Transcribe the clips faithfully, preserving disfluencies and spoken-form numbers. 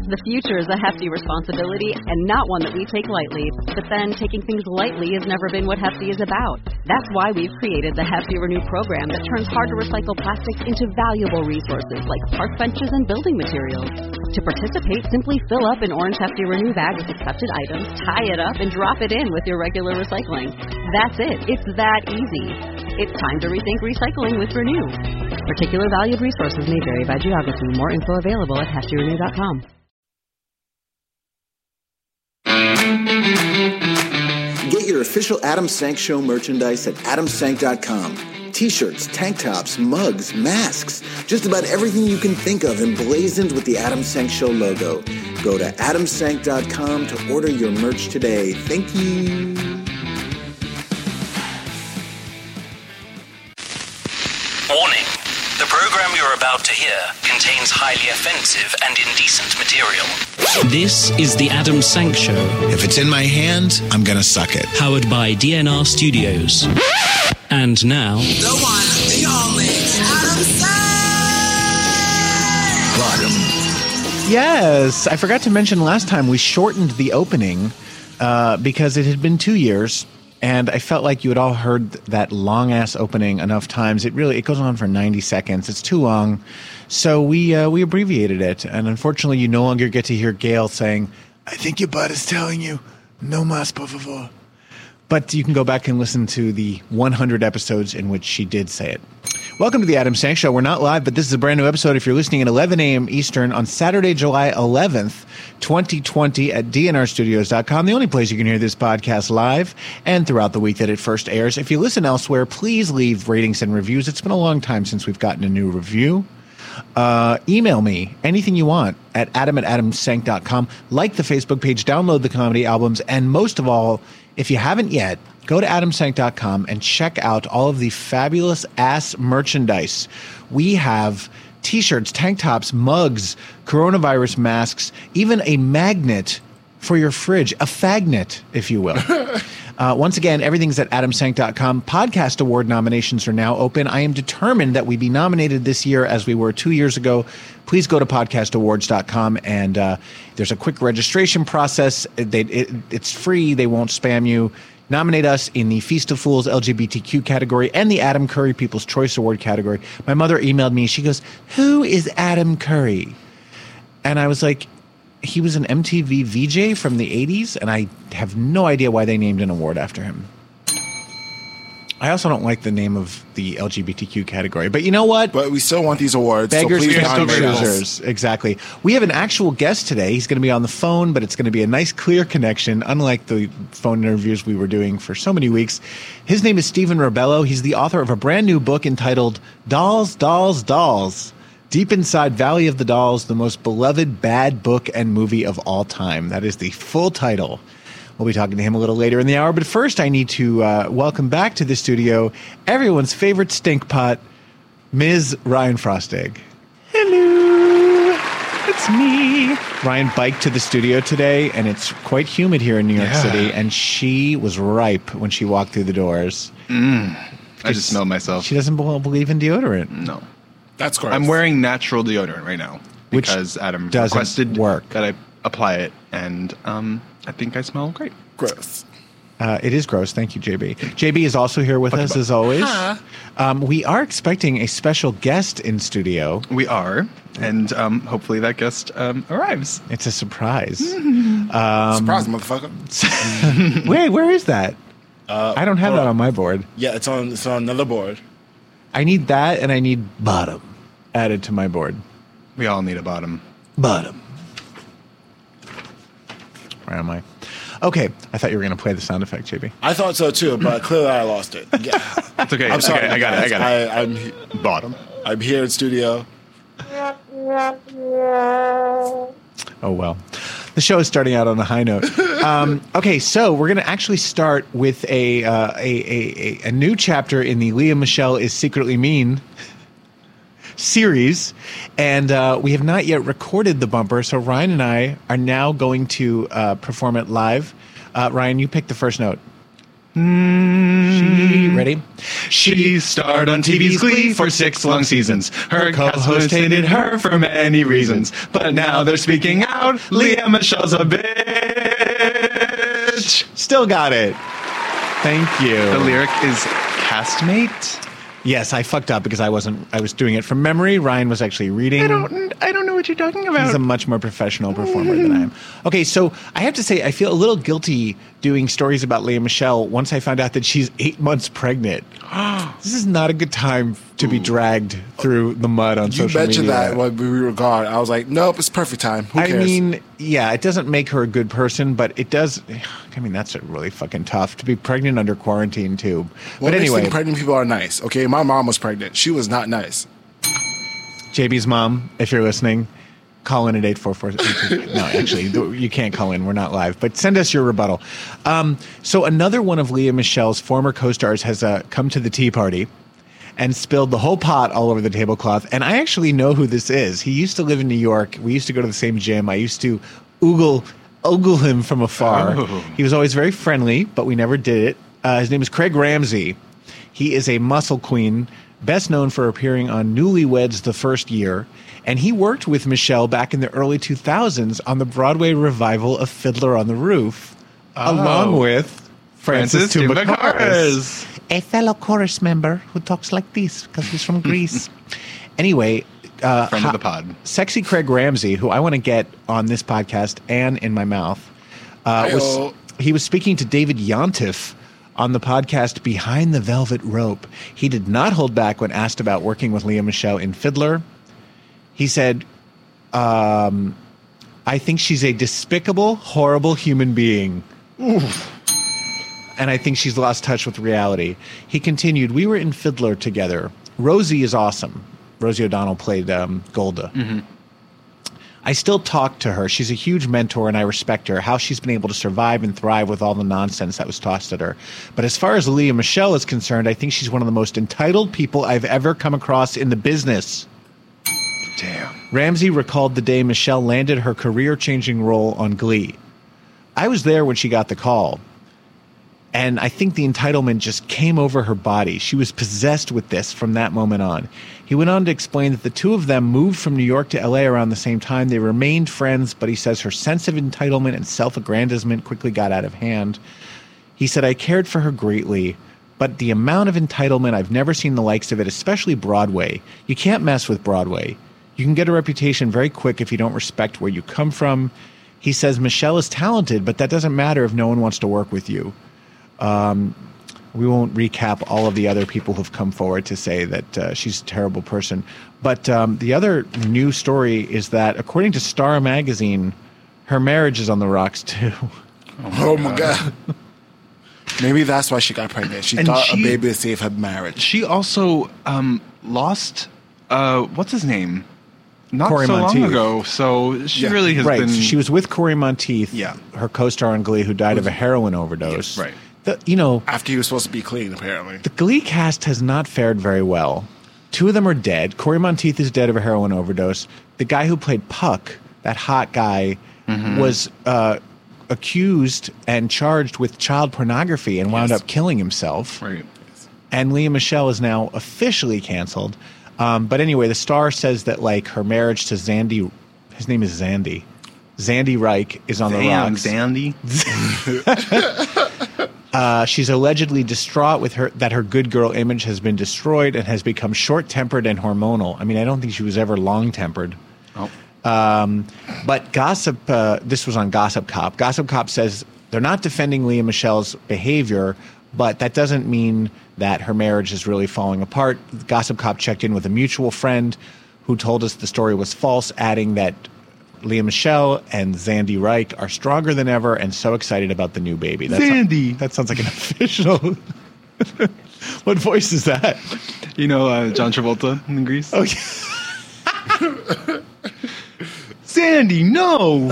The future is a hefty responsibility and not one that we take lightly. But then, taking things lightly has never been what Hefty is about. That's why we've created the Hefty Renew program that turns hard-to-recycle plastics into valuable resources like park benches and building materials. To participate, simply fill up an orange Hefty Renew bag with accepted items, tie it up, and drop it in with your regular recycling. That's it. It's that easy. It's time to rethink recycling with Renew. Particular valued resources may vary by geography. More info available at hefty renew dot com. Get your official Adam Sank Show merchandise at adam sank dot com. T-shirts, tank tops, mugs, masks, just about everything you can think of emblazoned with the Adam Sank Show logo. Go to adam sank dot com to order your merch today. Thank you. Warning. The program you're about to hear contains highly offensive and indecent material. This is the Adam Sank Show. If it's in my hand, I'm gonna suck it. Powered by D N R Studios. And now... The one, the only, Adam Sank! Bottom. Yes, I forgot to mention last time we shortened the opening uh, because it had been two years. And I felt like you had all heard that long-ass opening enough times. It really, it goes on for ninety seconds. It's too long. So we uh, we abbreviated it. And unfortunately, you no longer get to hear Gail saying, "I think your butt is telling you, no mas, por favor." But you can go back and listen to the one hundred episodes in which she did say it. Welcome to the Adam Sank Show. We're not live, but this is a brand new episode if you're listening at eleven a.m. Eastern on Saturday, July eleventh, twenty twenty at d n r studios dot com, the only place you can hear this podcast live and throughout the week that it first airs. If you listen elsewhere, please leave ratings and reviews. It's been a long time since we've gotten a new review. Uh, email me anything you want at adam at adam sank dot com. Like the Facebook page, download the comedy albums, and most of all, if you haven't yet, go to adam sank dot com and check out all of the fabulous ass merchandise. We have t-shirts, tank tops, mugs, coronavirus masks, even a magnet for your fridge, a fagnet, if you will. Uh, once again, everything's at adam sank dot com. Podcast award nominations are now open. I am determined that we be nominated this year as we were two years ago. Please go to podcast awards dot com, and uh, there's a quick registration process. They, it, it's free. They won't spam you. Nominate us in the Feast of Fools L G B T Q category and the Adam Curry People's Choice Award category. My mother emailed me. She goes, "Who is Adam Curry?" And I was like, he was an M T V V J from the eighties, and I have no idea why they named an award after him. I also don't like the name of the L G B T Q category, but you know what? But we still want these awards. Beggars so please can't nominate us. choosers. Exactly. We have an actual guest today. He's going to be on the phone, but it's going to be a nice, clear connection, unlike the phone interviews we were doing for so many weeks. His name is Stephen Rebello. He's the author of a brand new book entitled Dolls, Dolls, Dolls. Deep Inside Valley of the Dolls, the most beloved bad book and movie of all time. That is the full title. We'll be talking to him a little later in the hour. But first, I need to uh, welcome back to the studio everyone's favorite stink pot, Miz Ryan Frostig. Hello, it's me. Ryan biked to the studio today, and it's quite humid here in New York Yeah. City, and she was ripe when she walked through the doors. Mm. I just smell myself. She doesn't be- believe in deodorant. No. That's correct. I'm wearing natural deodorant right now Which because Adam doesn't requested work. that I apply it, and um, I think I smell great. Gross. Uh, it is gross. Thank you, J B. J B is also here with us, as always. Um, we are expecting a special guest in studio. We are, and um, hopefully that guest um, arrives. It's a surprise. Um, um, Surprise, motherfucker. Wait, where is that? Uh, I don't have hold that on my board. Yeah, it's on it's on another board. I need that, and I need bottom added to my board. We all need a bottom. Bottom. Where am I? Okay, I thought you were going to play the sound effect, J B. I thought so too, but clearly I lost it. Yeah. It's okay. I'm it's sorry. okay. I got it. I got it. I, I'm he- Bottom. I'm here in studio. Oh, well. The show is starting out on a high note. Um, okay, so we're going to actually start with a, uh, a, a, a, a new chapter in the Leah Michelle is Secretly Mean series. And uh, we have not yet recorded the bumper, so Ryan and I are now going to uh, perform it live. Uh, Ryan, you pick the first note. She ready? She starred on T V's Glee for six long seasons. Her co-host hated her for many reasons. But now they're speaking out. Leah Michelle's a bitch. Still got it. Thank you. The lyric is castmate. Yes, I fucked up because I wasn't. I was doing it from memory. Ryan was actually reading. I don't. I don't know what you're talking about. He's a much more professional performer than I am. Okay, so I have to say I feel a little guilty doing stories about Leah Michelle once I found out that she's eight months pregnant. This is not a good time to be dragged through the mud on You social media. mentioned that when we were gone. I was like, nope, it's perfect time. Who I cares? mean, yeah, it doesn't make her a good person, but it does. I mean, that's really fucking tough to be pregnant under quarantine too. What But makes anyway, think pregnant people are nice? Okay, my mom was pregnant. She was not nice. J B's mom, if you're listening, call in at eight four four. No, actually, you can't call in. We're not live. But send us your rebuttal. Um, so another one of Leah Michelle's former co-stars has uh, come to the tea party and spilled the whole pot all over the tablecloth. And I actually know who this is. He used to live in New York. We used to go to the same gym. I used to oogle, ogle him from afar. Oh. He was always very friendly, but we never did it. Uh, his name is Craig Ramsey. He is a muscle queen, best known for appearing on Newlyweds the first year. And he worked with Michelle back in the early two thousands on the Broadway revival of Fiddler on the Roof, Oh. along with Francis, Francis Tumakaris, Tumakaris. a fellow chorus member who talks like this because he's from Greece. Anyway, uh, Friend ha- of the pod. Sexy Craig Ramsey, who I want to get on this podcast and in my mouth, uh, was Hi-yo. he was speaking to David Yontif on the podcast Behind the Velvet Rope. He did not hold back when asked about working with Leah Michelle in Fiddler. He said, um, I think she's a despicable, horrible human being. Oof. And I think she's lost touch with reality. He continued, we were in Fiddler together. Rosie is awesome. Rosie O'Donnell played um, Golda. Mm-hmm. I still talk to her. She's a huge mentor, and I respect her, how she's been able to survive and thrive with all the nonsense that was tossed at her. But as far as Leah Michelle is concerned, I think she's one of the most entitled people I've ever come across in the business. Damn. Ramsey recalled the day Michelle landed her career-changing role on Glee. I was there when she got the call, and I think the entitlement just came over her body. She was possessed with this from that moment on. He went on to explain that the two of them moved from New York to L A around the same time. They remained friends, but he says her sense of entitlement and self-aggrandizement quickly got out of hand. He said, I cared for her greatly, but the amount of entitlement, I've never seen the likes of it, especially Broadway. You can't mess with Broadway. You can get a reputation very quick if you don't respect where you come from. He says, Michelle is talented, but that doesn't matter if no one wants to work with you. Um, we won't recap all of the other people who've come forward to say that uh, she's a terrible person. But um, the other new story is that, according to Star Magazine, her marriage is on the rocks, too. Oh, my God. Maybe that's why she got pregnant. She And thought she- a baby would save her marriage. She also um, lost. Uh, what's his name? Not Corey so Monteith. long ago. So she Yeah. really has Right. been. She was with Corey Monteith, Yeah. her co-star on Glee, who died of a heroin overdose. Right. The, you know, After he was supposed to be clean, apparently. the Glee cast has not fared very well. Two of them are dead. Corey Monteith is dead of a heroin overdose. The guy who played Puck, that hot guy, Mm-hmm. was uh, accused and charged with child pornography and wound Yes. up killing himself. Right. And Leah Michelle is now officially canceled. Um, but anyway, the Star says that like her marriage to Zandy, his name is Zandy, Zandy Reich is on the Damn, rocks. Zandy. Uh, she's allegedly distraught with her that her good girl image has been destroyed and has become short-tempered and hormonal. I mean, I don't think she was ever long-tempered. Oh. Um, but Gossip, uh, this was on Gossip Cop. Gossip Cop says they're not defending Leah Michelle's behavior, but that doesn't mean that her marriage is really falling apart. Gossip Cop checked in with a mutual friend who told us the story was false, adding that Leah Michelle and Zandy Reich are stronger than ever and so excited about the new baby. That's Zandy. that sounds like an official. What voice is that? You know uh, John Travolta in Greece? Oh, yeah. Sandy, no!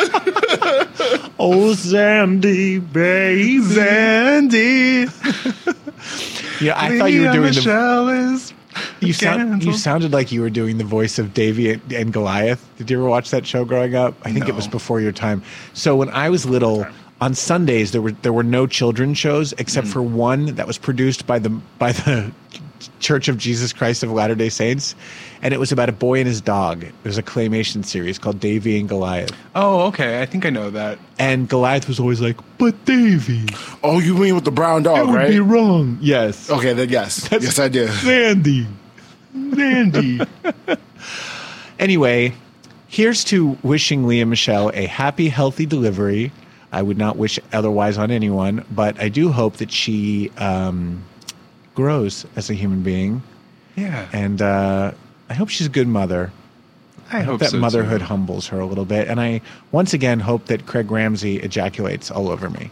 Oh, Zandy, baby. Sandy! Yeah, I thought you were Leah doing the. Michelle is You, sound, you canceled. sounded like you were doing the voice of Davy and, and Goliath. Did you ever watch that show growing up? I think it was No. before your time. So when I was little, on Sundays there were there were no children's shows except mm. for one that was produced by the by the Church of Jesus Christ of Latter-day Saints, and it was about a boy and his dog. It was a claymation series called Davy and Goliath. Oh, okay. I think I know that. And Goliath was always like, "But Davy." Oh, you mean with the brown dog, that would right? Be wrong. Yes. Okay, then yes. That's yes, I do. Sandy. Sandy. Anyway, here's to wishing Leah Michelle a happy, healthy delivery. I would not wish otherwise on anyone, but I do hope that she um, grows as a human being. Yeah. And uh, I hope she's a good mother. I, I hope, hope that so motherhood too. humbles her a little bit. And I once again hope that Craig Ramsey ejaculates all over me.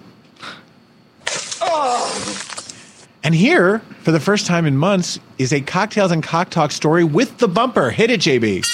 Oh. And here, for the first time in months, is a Cocktails and Cock Talk story with the bumper. Hit it, J B.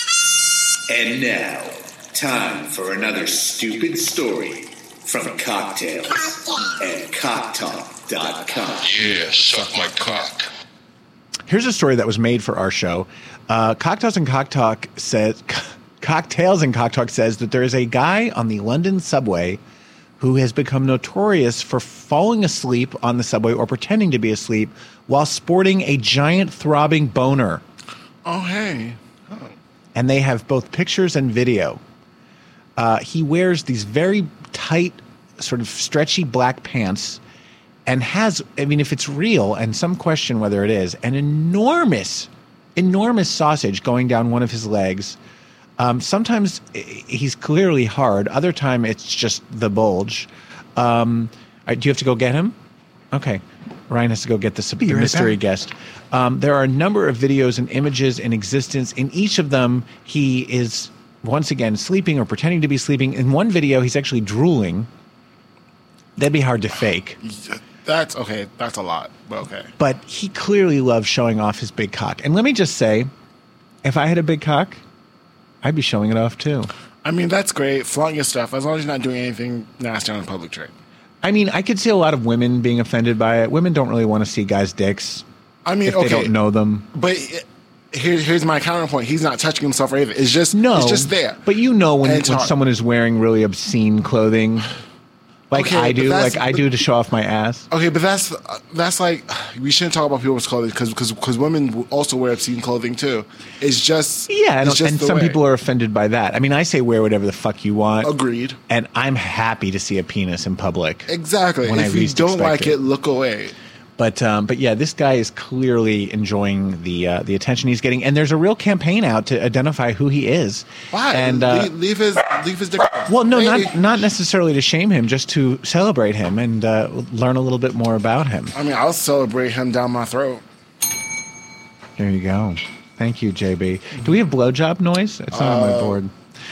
And now, time for another stupid story from Cocktails and cock talk dot com. Yeah, suck my cock. Here's a story that was made for our show. Uh, Cocktails and Cock Talk says, Cocktails and Cock Talk says that there is a guy on the London subway who has become notorious for falling asleep on the subway or pretending to be asleep while sporting a giant throbbing boner. Oh, hey. Oh. And they have both pictures and video. Uh, he wears these very tight, sort of stretchy black pants and has, I mean, if it's real, and some question whether it is, an enormous, enormous sausage going down one of his legs. Um, sometimes he's clearly hard. Other time it's just the bulge. Um, do you have to go get him? Okay. Ryan has to go get the, the right mystery back. guest. Um, there are a number of videos and images in existence. In each of them, he is once again sleeping or pretending to be sleeping. In one video, he's actually drooling. That'd be hard to fake. That's okay. That's a lot, but okay. But he clearly loves showing off his big cock. And let me just say, if I had a big cock, I'd be showing it off too. I mean, that's great. Flaunt your stuff as long as you're not doing anything nasty on a public train. I mean, I could see a lot of women being offended by it. Women don't really want to see guys' dicks. I mean, if okay, they don't know them. But here, here's my counterpoint. He's not touching himself or anything. It's just no. It's just there. But you know when, when someone is wearing really obscene clothing, like okay, I do, like I do to show off my ass. Okay, but that's that's like we shouldn't talk about people's clothing because because because women also wear obscene clothing too. It's just yeah, and, it's just and the some way. people are offended by that. I mean, I say wear whatever the fuck you want. Agreed. And I'm happy to see a penis in public. Exactly. When if I you don't like it, it, look away. But um, but yeah, this guy is clearly enjoying the uh, the attention he's getting, and there's a real campaign out to identify who he is. Why? And uh, leave, leave his leave his dick. Well, no, Maybe. not not necessarily to shame him, just to celebrate him and uh, learn a little bit more about him. I mean, I'll celebrate him down my throat. There you go. Thank you, J B. Do we have blowjob noise? It's not uh, on my board.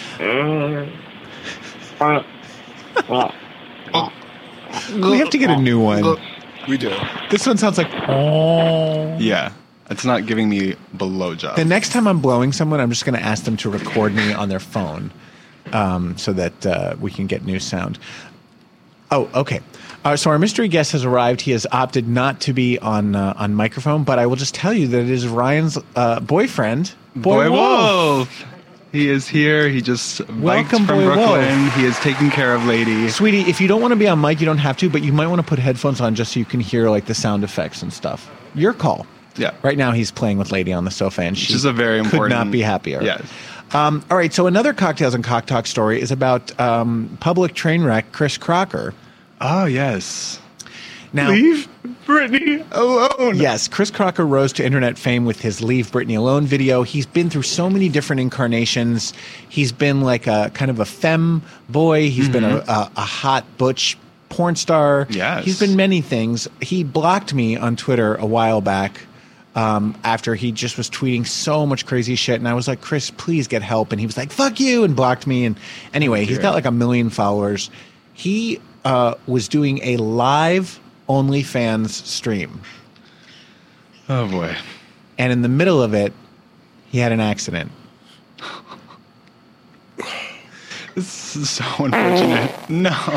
We have to get a new one. We do. This one sounds like oh. Yeah. It's not giving me blowjob. The next time I'm blowing someone, I'm just going to ask them to record me on their phone um, so that uh, we can get new sound. Oh, okay. Uh, so our mystery guest has arrived. He has opted not to be on uh, on microphone, but I will just tell you that it is Ryan's uh, boyfriend, Boy, Boy Wolf. Wolf. He is here. He just Welcome, from Boy Brooklyn. Wolf. He is taking care of Lady. Sweetie, if you don't want to be on mic, you don't have to, but you might want to put headphones on just so you can hear like the sound effects and stuff. Your call. Yeah. Right now he's playing with Lady on the sofa, and she Which is a very could important, not be happier. Yes. Um, all right, so another Cocktails and Cock Talk story is about um, public train wreck Chris Crocker. Oh, yes. Now, Leave Britney alone. Yes, Chris Crocker rose to internet fame with his Leave Britney Alone video. He's been through so many different incarnations. He's been like a kind of a femme boy. He's mm-hmm. been a, a, a hot butch porn star. Yes. He's been many things. He blocked me on Twitter a while back um, after he just was tweeting so much crazy shit. And I was like, Chris, please get help. And he was like, fuck you, and blocked me. And anyway, he's got like a million followers. He uh, was doing a live OnlyFans stream. Oh boy. And in the middle of it, he had an accident. This is so unfortunate. No.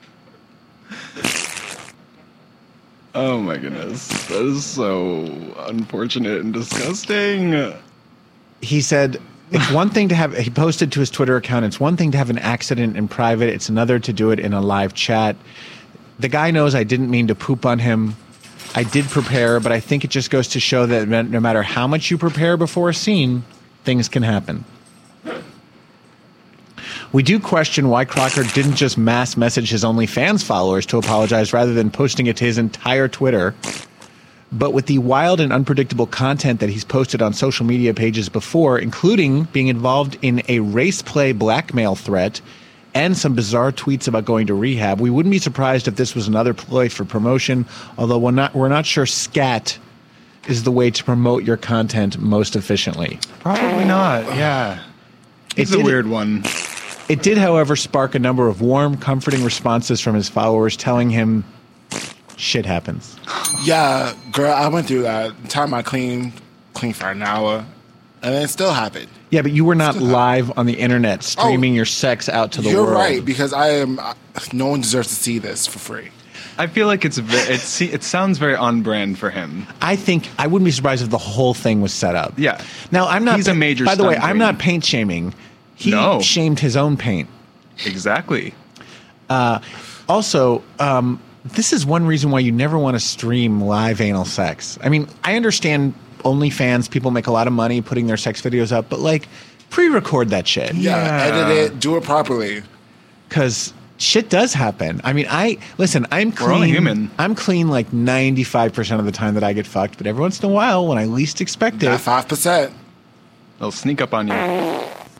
Oh my goodness. That is so unfortunate and disgusting. He said It's one thing to have, he posted to his Twitter account, it's one thing to have an accident in private, it's another to do it in a live chat. The guy knows I didn't mean to poop on him. I did prepare, but I think it just goes to show that no matter how much you prepare before a scene, things can happen. We do question why Crocker didn't just mass message his OnlyFans followers to apologize rather than posting it to his entire Twitter. But with the wild and unpredictable content that he's posted on social media pages before, including being involved in a race play blackmail threat and some bizarre tweets about going to rehab, we wouldn't be surprised if this was another ploy for promotion, although we're not, we're not sure scat is the way to promote your content most efficiently. Probably not, yeah. It's a did- weird one. It did, however, spark a number of warm, comforting responses from his followers telling him shit happens. Yeah, girl, I went through that. The time I cleaned, cleaned for an hour, and it still happened. Yeah, but you were not live on the internet streaming Oh, your sex out to the You're world. right, because I am. uh, No one deserves to see this for free. I feel like it's ve- it's it sounds very on brand for him. I think I wouldn't be surprised if the whole thing was set up. Yeah. Now I'm not. He's a major By the way, stunt I'm queen. not paint shaming. He No. shamed his own paint. Exactly. Uh, also, um, this is one reason why you never want to stream live anal sex. I mean, I understand OnlyFans, people make a lot of money putting their sex videos up, but like, pre-record that shit. Yeah, edit it, do it properly. Because shit does happen. I mean, I listen. I'm clean. We're only human. I'm clean like ninety-five percent of the time that I get fucked, but every once in a while, when I least expect it, That five percent. They'll sneak up on you.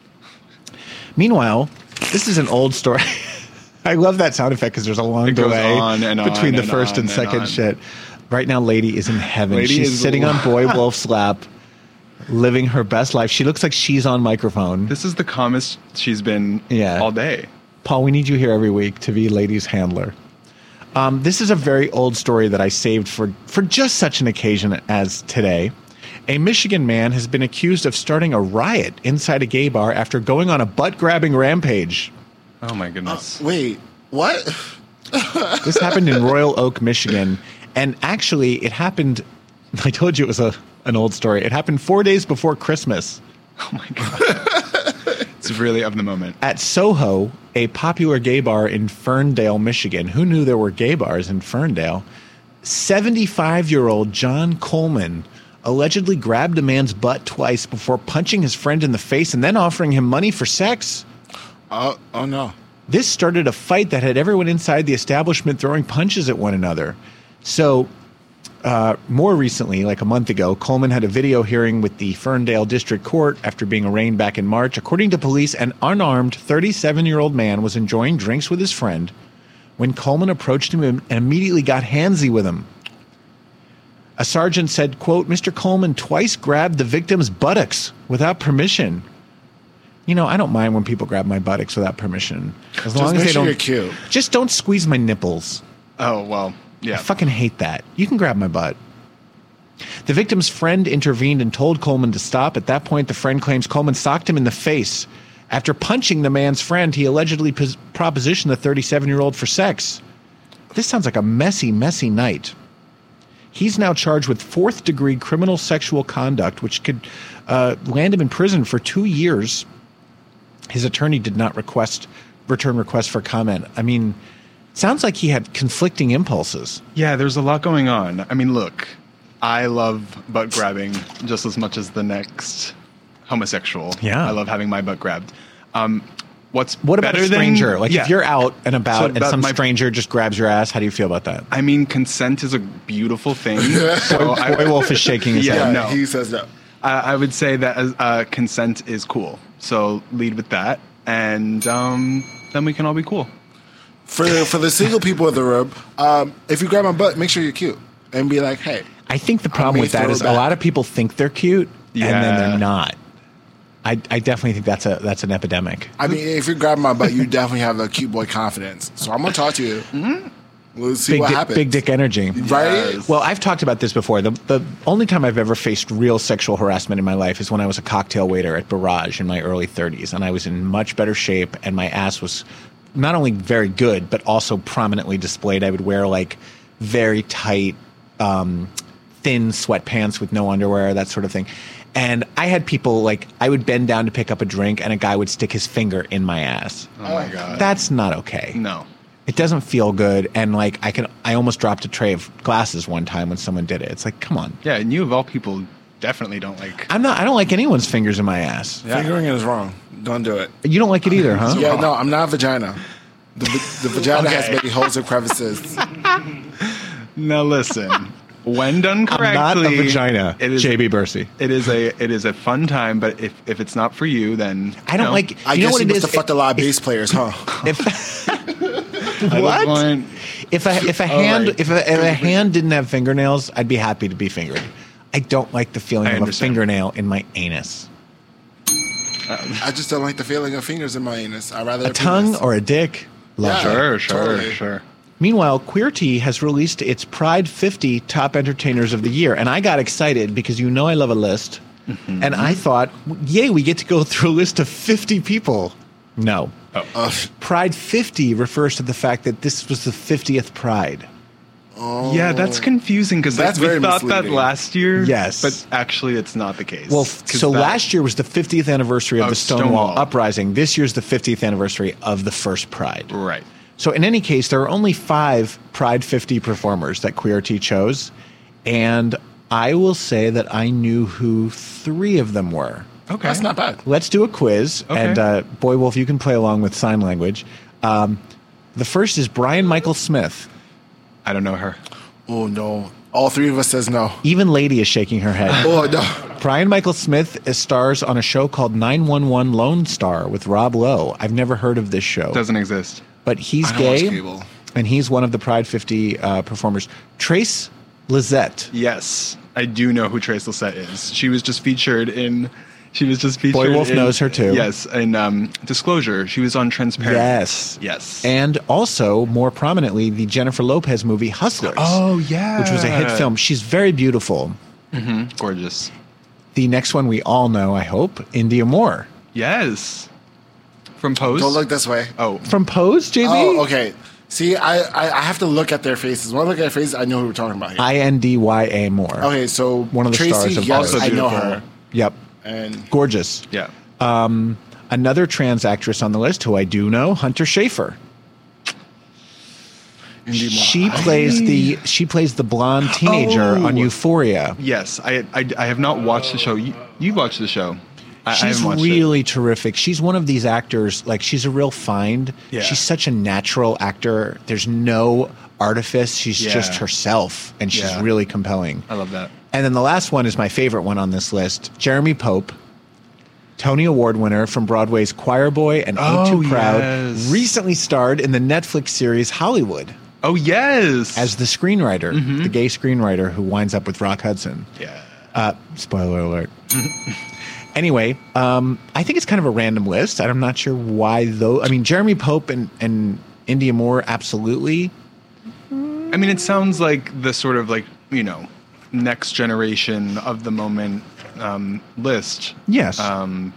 Meanwhile, this is an old story. I love that sound effect because there's a long It goes delay on and between on the and first on and and second on. shit. Right now, Lady is in heaven. Lady She's is sitting on lo- Boy Wolf's lap, living her best life. She looks like she's on microphone. This is the calmest she's been Yeah. all day. Paul, we need you here every week to be Lady's handler. Um, this is a very old story that I saved for, for just such an occasion as today. A Michigan man has been accused of starting a riot inside a gay bar after going on a butt-grabbing rampage. Oh my goodness. Wait, what? This happened in Royal Oak, Michigan. And actually, it happened, I told you it was a an old story. It happened four days before Christmas. Oh my god. It's really of the moment. At Soho, a popular gay bar in Ferndale, Michigan. Who knew there were gay bars in Ferndale? seventy-five-year-old John Coleman allegedly grabbed a man's butt twice before punching his friend in the face and then offering him money for sex. Oh, oh no. This started a fight that had everyone inside the establishment throwing punches at one another. So, uh, more recently, like a month ago, Coleman had a video hearing with the Ferndale District Court after being arraigned back in March. According to police, an unarmed thirty-seven-year-old man was enjoying drinks with his friend when Coleman approached him and immediately got handsy with him. A sergeant said, quote, Mister Coleman twice grabbed the victim's buttocks without permission. You know, I don't mind when people grab my buttocks without permission. As Just long as make they sure don't. you're cute. Just don't squeeze my nipples. Oh well, I yeah. fucking hate that. You can grab my butt. The victim's friend intervened and told Coleman to stop. At that point, the friend claims Coleman socked him in the face. After punching the man's friend, he allegedly pos- propositioned the thirty-seven-year-old for sex. This sounds like a messy, messy night. He's now charged with fourth-degree criminal sexual conduct, which could uh, land him in prison for two years. His attorney did not request return request for comment. I mean, sounds like he had conflicting impulses. Yeah, there's a lot going on. I mean, look, I love butt grabbing just as much as the next homosexual. Yeah. I love having my butt grabbed. Um, what's What about better a stranger? Than, like yeah. if you're out and about So and about some my- stranger just grabs your ass, how do you feel about that? I mean, consent is a beautiful thing. so I, Boy Wolf is shaking his Yeah, head. no. He says no. I, I would say that as, uh, consent is cool. So lead with that, and um, then we can all be cool. For the, for the single people in the room, um, if you grab my butt, make sure you're cute. And be like, hey. I think the problem may with that throw is it a back. lot of people think they're cute and then Yeah. they're not. I, I definitely think that's a that's an epidemic. I mean, if you're grabbing my butt, you definitely have a cute boy confidence. So I'm going to talk to you. Mm-hmm. We'll see Big what dick, happens. big dick energy. Right? Well, I've talked about this before. The the only time I've ever faced real sexual harassment in my life is when I was a cocktail waiter at Barrage in my early thirties, and I was in much better shape, and my ass was not only very good, but also prominently displayed. I would wear like very tight, um, thin sweatpants with no underwear, that sort of thing. And I had people like I would bend down to pick up a drink, and a guy would stick his finger in my ass. Oh my god, that's not okay. No, it doesn't feel good. And like I can, I almost dropped a tray of glasses one time when someone did it. It's like, come on. Yeah, and you of all people definitely don't like. I'm not. I don't like anyone's fingers in my ass. Yeah. Fingering it is wrong. Don't do it. You don't like it either, huh? Yeah, no, I'm not a vagina. The, the vagina Okay. has many holes and crevices. Now listen, when done correctly, I'm not a vagina. It is J B Bursey. It is a it is a fun time, but if, if it's not for you, then I don't no. like. I you guess know what you it must is? have fucked a lot of bass players, huh? If At what? this point, If a if a hand right. if a, if a hand didn't have fingernails, I'd be happy to be fingered. I don't like the feeling I of understand. a fingernail in my anus. I just don't like the feeling of fingers in my anus. I'd rather A tongue or a dick. Love Yeah. it. sure, sure, Totally. sure. Meanwhile, QWERTY has released its Pride fifty Top Entertainers of the Year, and I got excited because you know I love a list, Mm-hmm. and I thought, yay, we get to go through a list of fifty people. No. Ugh. Pride fifty refers to the fact that this was the fiftieth Pride. Yeah, that's confusing because That's we very thought that misleading. last year. Yes. but actually, it's not the case. Well, 'Cause so that- last year was the fiftieth anniversary of Of the Stonewall, Stonewall. Uprising. This year's the fiftieth anniversary of the first Pride. right? So in any case, there are only five Pride fifty performers that QWERTY chose, and I will say that I knew who three of them were. Okay, That's not bad. Let's do a quiz, Okay. and uh, Boy Wolf, you can play along with sign language. Um, the first is Brian Michael Smith. I don't know her. Oh, no. All three of us says no. Even Lady is shaking her head. Oh, no. Brian Michael Smith stars on a show called nine one one Lone Star with Rob Lowe. I've never heard of this show. Doesn't exist. But he's I don't watch gay, cable. and he's one of the Pride fifty uh, performers. Trace Lizette. Yes, I do know who Trace Lissette is. She was just featured in. She was just featured. Boy Wolf in- knows her too. Yes, in um, Disclosure, she was on Transparent. Yes. yes. And also, more prominently, the Jennifer Lopez movie Hustlers. Oh, yeah. Which was a hit film. She's very beautiful. gorgeous. The next one we all know, I hope, India Moore. Yes, from Pose. Don't look this way. Oh, From Pose, J B? Oh, okay. See, I, I, I have to look at their faces. When I look at their faces, I know who we're talking about here. I N D Y A Moore. okay, so One of the Tracy, stars of yes, Pose. I know beautiful. her. Yep. And Gorgeous. yeah. Another trans actress on the list who I do know, Hunter Schafer. Indy Moore. She plays the she plays the blonde teenager Oh. on Euphoria. Yes, I, I I have not watched the show. You you watched the show. I, I She's haven't watched really terrific. She's one of these actors, like she's a real find. Yeah. She's such a natural actor. There's no artifice. She's Yeah. just herself, and she's Yeah. really compelling. it. I love that. And then the last one is my favorite one on this list, Jeremy Pope, Tony Award winner from Broadway's Choir Boy and Ain't Oh, Too Proud, yes. recently starred in the Netflix series Hollywood Oh yes. as the screenwriter, Mm-hmm. the gay screenwriter who winds up with Rock Hudson. yeah. Uh, spoiler alert. Anyway, um, I think it's kind of a random list. I'm not sure why, though. I mean, Jeremy Pope and, and India Moore, absolutely. I mean, it sounds like the sort of like you know next generation of the moment um, list. Yes. Um,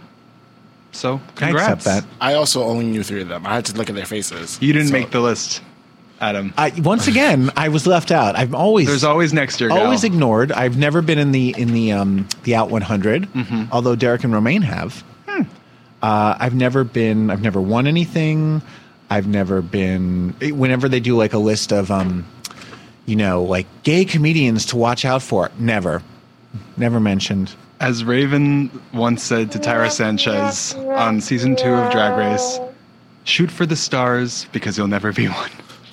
so I congrats. accept that. I also only knew three of them. I had to look at their faces. You didn't So- make the list, Adam. I, once again, I was left out. I've always There's always next year. Gal. always ignored. I've never been in the in the um, the Out one hundred, Mm-hmm. although Derek and Romaine have. Hmm. Uh, I've never been. I've never won anything. I've never been. Whenever they do like a list of, um, you know, like gay comedians to watch out for, never, never mentioned. As Raven once said to Tyra Sanchez on season two of Drag Race, shoot for the stars because you'll never be one.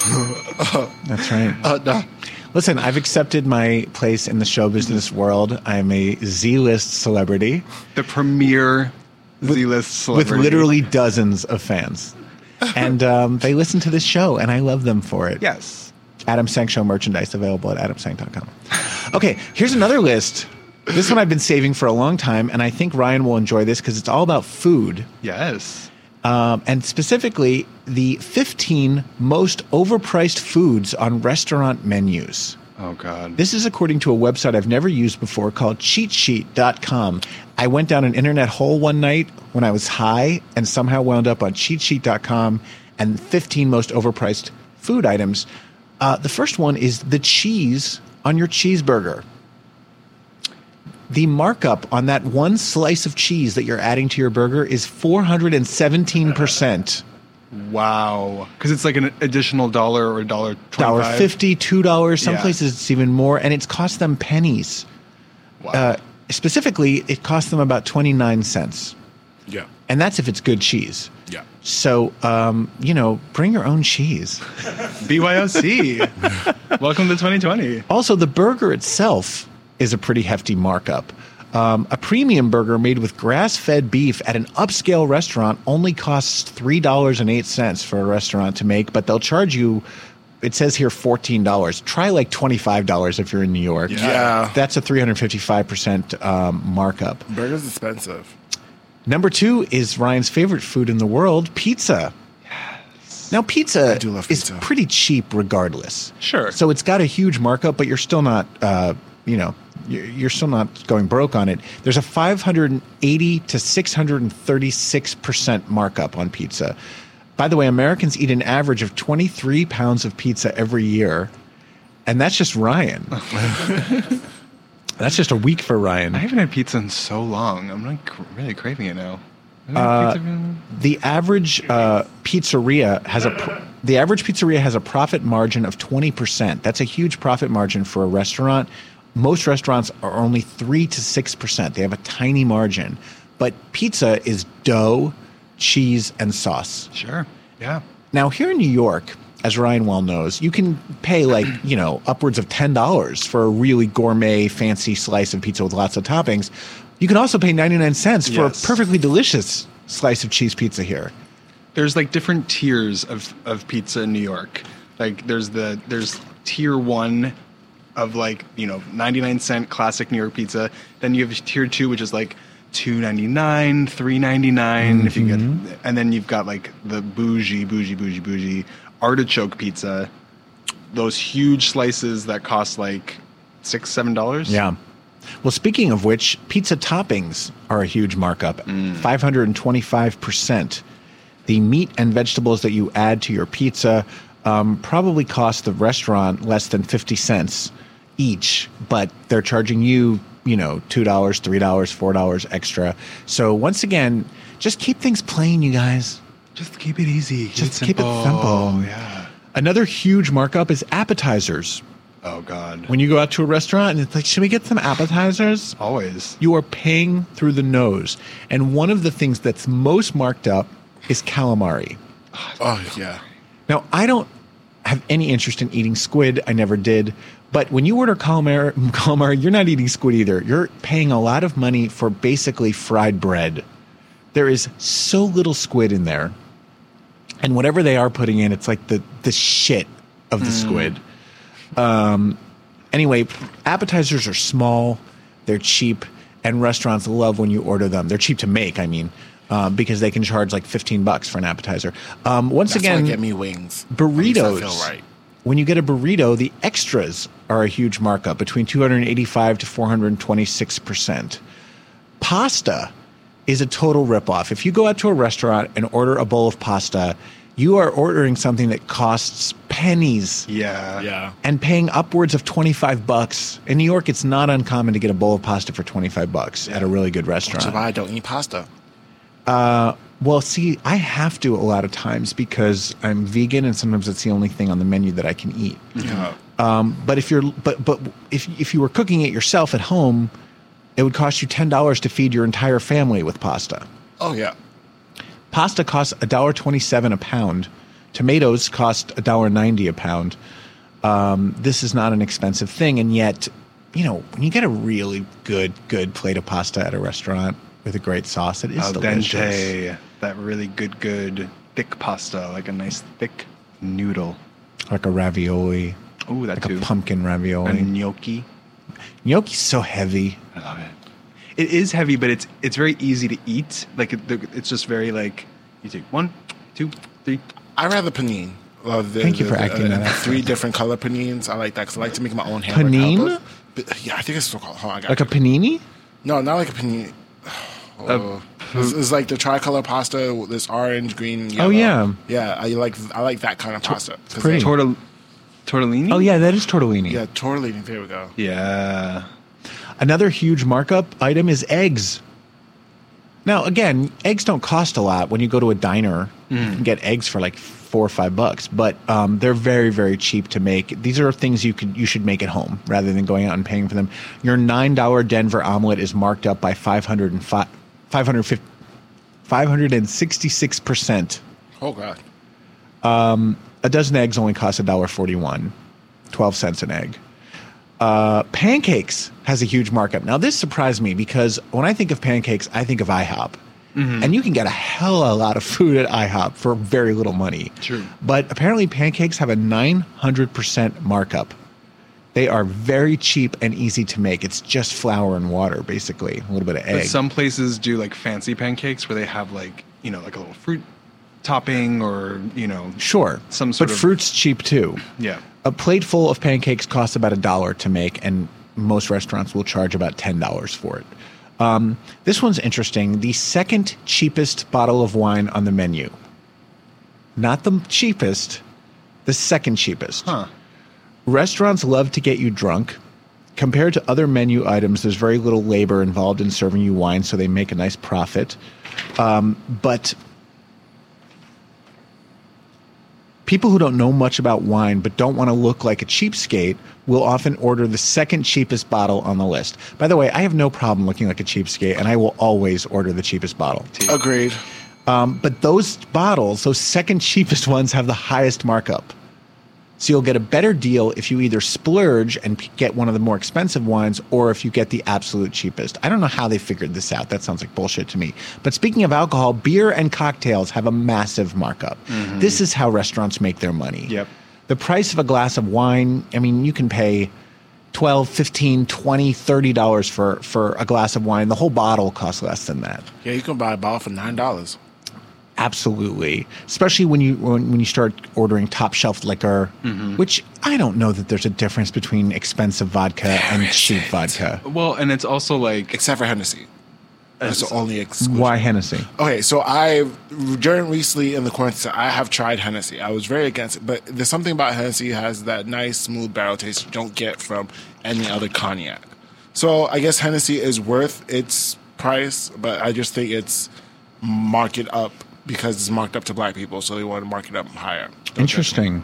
That's right. Uh, no. Listen, I've accepted my place in the show business world. I'm a Z-list celebrity The premier Z-list celebrity. with literally dozens of fans. And um, they listen to this show, and I love them for it. Yes. Adam Sank Show merchandise available at adam sank dot com. Okay, here's another list. This one I've been saving for a long time, and I think Ryan will enjoy this because it's all about food. Yes. Um, and specifically, the fifteen most overpriced foods on restaurant menus. Oh, God. This is according to a website I've never used before called cheat sheet dot com. I went down an internet hole one night when I was high and somehow wound up on cheat sheet dot com and fifteen most overpriced food items. Uh, the first one is the cheese on your cheeseburger. the markup on that one slice of cheese that you're adding to your burger is four hundred seventeen percent. Wow. Because it's like an additional dollar or a dollar Dollar fifty, two dollars. Some Yeah. places it's even more, and it's cost them pennies. Wow. Uh, specifically, it cost them about twenty-nine cents. Yeah. And that's if it's good cheese. Yeah. So, um, you know, bring your own cheese. B Y O C. Welcome to twenty twenty. Also, the burger itself is a pretty hefty markup. Um, a premium burger made with grass-fed beef at an upscale restaurant only costs three dollars and eight cents for a restaurant to make, but they'll charge you, it says here, fourteen dollars. Try like twenty-five dollars if you're in New York. Yeah. Yeah. That's a three hundred fifty-five percent um, markup. Burger's expensive. Number two is Ryan's favorite food in the world, pizza. Yes. Now, pizza I do love is pizza. pretty cheap regardless. Sure. So it's got a huge markup, but you're still not, uh, you know, you're you're still not going broke on it. There's a five hundred eighty to six hundred thirty-six percent markup on pizza. By the way, Americans eat an average of twenty-three pounds of pizza every year, and that's just Ryan. That's just a week for Ryan. I haven't had pizza in so long. I'm like cr- really craving it now. Uh, the average uh, pizzeria has a pr- the average pizzeria has a profit margin of twenty percent. That's a huge profit margin for a restaurant. Most restaurants are only three to six percent. They have a tiny margin. But pizza is dough, cheese, and sauce. Sure. Yeah. Now, here in New York, as Ryan well knows, you can pay like, you know, upwards of ten dollars for a really gourmet, fancy slice of pizza with lots of toppings. You can also pay ninety-nine cents for Yes. a perfectly delicious slice of cheese pizza here. There's like different tiers of, of pizza in New York. Like there's the there's tier one of like, you know, ninety-nine cent classic New York pizza. Then you have tier two, which is like two ninety-nine, three ninety-nine mm-hmm. if you get, and then you've got like the bougie, bougie, bougie, bougie artichoke pizza. Those huge slices that cost like six, seven dollars. Yeah. Well, speaking of which, pizza toppings are a huge markup, mm. five hundred twenty-five percent. The meat and vegetables that you add to your pizza um, probably cost the restaurant less than fifty cents each, but they're charging you, you know, two dollars, three dollars, four dollars extra. So once again, just keep things plain, you guys. Just keep it easy. Keep Just it keep it simple. Yeah. Another huge markup is appetizers. Oh, God. When you go out to a restaurant and it's like, should we get some appetizers? Always. You are paying through the nose. And one of the things that's most marked up is calamari. Oh, yeah. Now, I don't have any interest in eating squid. I never did. But when you order calamari, calamari, you're not eating squid either. You're paying a lot of money for basically fried bread. There is so little squid in there. And whatever they are putting in, it's like the, the shit of the mm. squid. Um, anyway, appetizers are small, they're cheap, and restaurants love when you order them. They're cheap to make, I mean, um, because they can charge like fifteen bucks for an appetizer. Um, once That's again, why I get me wings. burritos. At least I feel right. When you get a burrito, the extras are a huge markup, between two hundred eighty-five to four hundred twenty-six percent. Pasta is a total ripoff. If you go out to a restaurant and order a bowl of pasta, you are ordering something that costs pennies. Yeah. Yeah. And paying upwards of twenty-five bucks. In New York, it's not uncommon to get a bowl of pasta for twenty-five bucks at a really good restaurant. Which is why I don't eat pasta. Uh, well, see, I have to a lot of times because I'm vegan and sometimes it's the only thing on the menu that I can eat. Yeah. Um, but if you're, but but if if you were cooking it yourself at home, it would cost you ten dollars to feed your entire family with pasta. Oh yeah. Pasta costs one dollar and twenty-seven cents a pound. Tomatoes cost one dollar and ninety cents a pound. Um, this is not an expensive thing, and yet, you know, when you get a really good, good plate of pasta at a restaurant with a great sauce, it is Al delicious. dente, that really good, good thick pasta, like a nice thick noodle, like a ravioli. Oh, that like too. a pumpkin ravioli. A gnocchi. Gnocchi's so heavy. I love it. It is heavy, but it's it's very easy to eat. Like it, it's just very like you take one, two, three. I rather panini. Well, the, Thank you the, for the, acting uh, that out. Three different color paninis. I like that because I like to make my own hamburger Panini? helper. But, yeah, I think it's so called. Hold on, I got Like it. a panini? No, not like a panini. Oh. It's, it's like the tricolor pasta with this orange, green, yellow. Oh, yeah. Yeah, I like I like that kind of pasta. It's pretty. Tortell- tortellini? Oh, yeah, that is tortellini. Yeah, tortellini. There we go. Yeah. Another huge markup item is eggs. Now, again, eggs don't cost a lot. When you go to a diner, mm. you can get eggs for like four or five bucks, but um, they're very, very cheap to make. These are things you could you should make at home rather than going out and paying for them. Your nine dollar Denver omelet is marked up by five hundred five, five hundred fifty, five hundred sixty-six percent. Oh, God. Um, a dozen eggs only costs one dollar forty-one, twelve cents an egg. Uh, pancakes has a huge markup. Now, this surprised me because when I think of pancakes, I think of IHOP. Mm-hmm. And you can get a hell of a lot of food at IHOP for very little money. True. But apparently pancakes have a nine hundred percent markup. They are very cheap and easy to make. It's just flour and water, basically. A little bit of egg. But some places do like fancy pancakes where they have like, you know, like a little fruit topping or, you know. Sure. Some sort but of. fruit's cheap too. Yeah. A plate full of pancakes costs about a dollar to make, and most restaurants will charge about ten dollars for it. Um, this one's interesting. The second cheapest bottle of wine on the menu. Not the cheapest, the second cheapest. Huh. Restaurants love to get you drunk. Compared to other menu items, there's very little labor involved in serving you wine, so they make a nice profit. Um, but people who don't know much about wine but don't want to look like a cheapskate will often order the second cheapest bottle on the list. By the way, I have no problem looking like a cheapskate, and I will always order the cheapest bottle. Agreed. Um, but those bottles, those second cheapest ones, have the highest markup. So you'll get a better deal if you either splurge and p- get one of the more expensive wines, or if you get the absolute cheapest. I don't know how they figured this out. That sounds like bullshit to me. But speaking of alcohol, beer and cocktails have a massive markup. Mm-hmm. This is how restaurants make their money. Yep. The price of a glass of wine, I mean, you can pay twelve, fifteen, twenty, thirty dollars for, for a glass of wine. The whole bottle costs less than that. Yeah, you can buy a bottle for nine dollars. Absolutely, especially when you when, when you start ordering top shelf liquor, mm-hmm. which I don't know that there's a difference between expensive vodka there and cheap it. vodka. Well, and it's also like except for Hennessy. That's the only exclusion. Why Hennessy? Okay, so I during recently in the quarantine, I have tried Hennessy. I was very against it, but there's something about Hennessy has that nice smooth barrel taste you don't get from any other cognac. So I guess Hennessy is worth its price, but I just think it's market up. Because it's marked up to black people, so they want to mark it up higher. Interesting.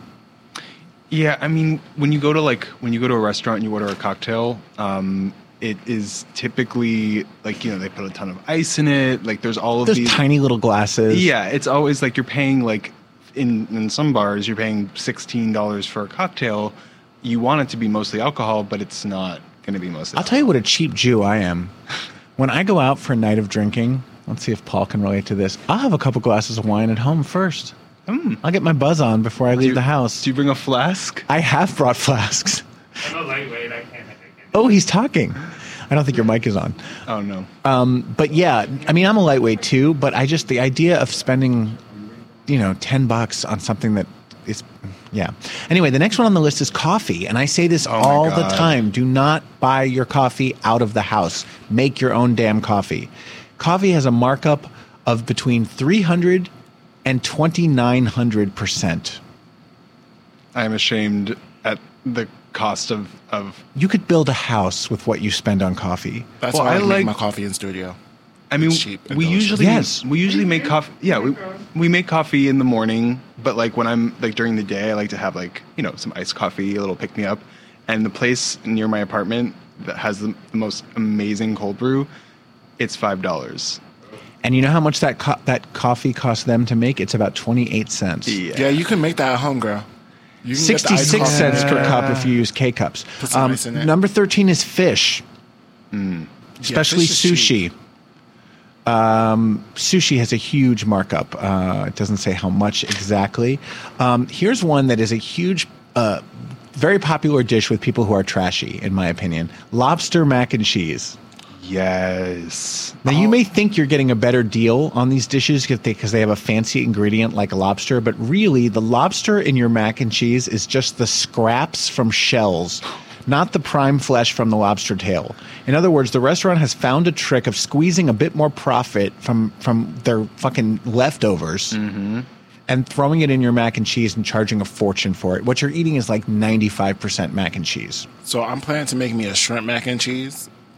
Yeah, I mean, when you go to like when you go to a restaurant and you order a cocktail, um, it is typically like, you know, they put a ton of ice in it. Like there's all of there's these tiny little glasses. Yeah, it's always like you're paying like in in some bars you're paying sixteen dollars for a cocktail. You want it to be mostly alcohol, but it's not going to be mostly. I'll alcohol. tell you what a cheap Jew I am. When I go out for a night of drinking. Let's see if Paul can relate to this. I'll have a couple glasses of wine at home first. Mm. I'll get my buzz on before I leave you, the house. Do you bring a flask? I have brought flasks. I'm a lightweight. I can't. I can't. Oh, he's talking. I don't think your mic is on. Oh, no. Um, but yeah, I mean, I'm a lightweight too, but I just, the idea of spending, you know, ten bucks on something that is, yeah. Anyway, the next one on the list is coffee. And I say this oh all the time. Do not buy your coffee out of the house. Make your own damn coffee. Coffee has a markup of between three hundred and twenty-nine hundred percent. I am ashamed at the cost of, of... You could build a house with what you spend on coffee. That's well, why I, I like like my coffee in studio. I mean, it's cheap we usually yes. we usually make coffee. Yeah, we we make coffee in the morning, but like when I'm like during the day, I like to have like, you know, some iced coffee, a little pick me up. And the place near my apartment that has the, the most amazing cold brew, it's five dollars. And you know how much that co- that coffee costs them to make? It's about twenty-eight cents. Yeah, yeah you can make that at home, girl. You can sixty-six cents per cup if you use K-cups. Put some Um, ice in it. number thirteen is fish, Mm. especially Yeah, fish is sushi. cheap. Um, sushi has a huge markup. Uh, it doesn't say how much exactly. Um, here's one that is a huge, uh, very popular dish with people who are trashy, in my opinion. Lobster mac and cheese. Yes. Now, you may think you're getting a better deal on these dishes because they, 'cause they have a fancy ingredient like a lobster, but really, the lobster in your mac and cheese is just the scraps from shells, not the prime flesh from the lobster tail. In other words, the restaurant has found a trick of squeezing a bit more profit from, from their fucking leftovers Mm-hmm. and throwing it in your mac and cheese and charging a fortune for it. What you're eating is like ninety-five percent mac and cheese. So I'm planning to make me a shrimp mac and cheese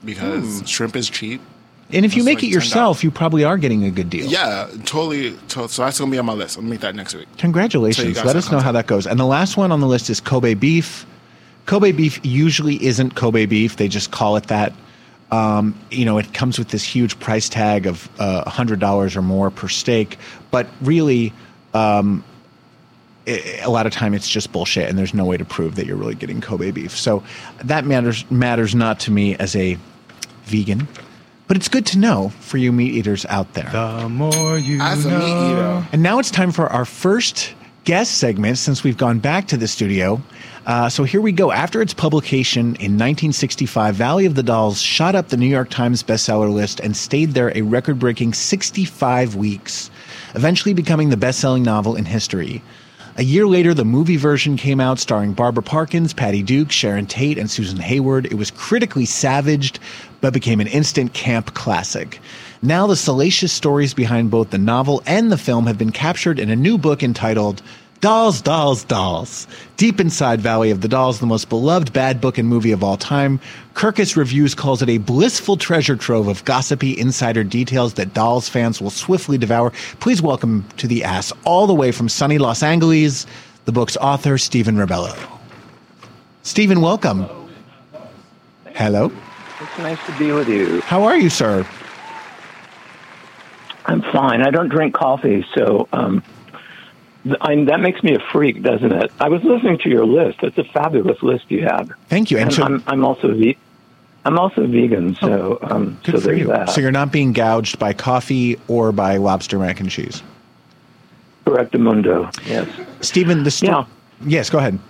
because Ooh. shrimp is cheap. And if you It's make like it yourself, you probably are getting a good deal. Yeah, totally, to- So that's going to be on my list. I'll make that next week. So Congratulations. you guys Let have us know how that goes. And the last one on the list is Kobe beef. Kobe beef usually isn't Kobe beef. They just call it that. Um, you know, it comes with this huge price tag of uh, one hundred dollars or more per steak. But really, um, it, a lot of time it's just bullshit, and there's no way to prove that you're really getting Kobe beef. So that matters matters not to me as a vegan. But it's good to know for you meat eaters out there. The more you As a know. meat eater. And now it's time for our first guest segment since we've gone back to the studio. Uh, so here we go. After its publication in nineteen sixty-five, Valley of the Dolls shot up the New York Times bestseller list and stayed there a record-breaking sixty-five weeks, eventually becoming the best-selling novel in history. A year later, the movie version came out starring Barbara Parkins, Patty Duke, Sharon Tate, and Susan Hayward. It was critically savaged, but became an instant camp classic. Now the salacious stories behind both the novel and the film have been captured in a new book entitled Dolls, Dolls, Dolls. Deep inside Valley of the Dolls, the most beloved bad book and movie of all time, Kirkus Reviews calls it a blissful treasure trove of gossipy insider details that Dolls fans will swiftly devour. Please welcome to the ass, all the way from sunny Los Angeles, the book's author, Stephen Rebello. Stephen, welcome. Hello. It's nice to be with you. How are you, sir? I'm fine. I don't drink coffee, so um, th- I, that makes me a freak, doesn't it? I was listening to your list. It's a fabulous list you have. Thank you. And, And so, I'm, I'm also ve- I'm also vegan, so um, good so for there's you. that. So you're not being gouged by coffee or by lobster mac and cheese. Correctamundo. Yes. Stephen, the sto- Yeah. Yes, go ahead.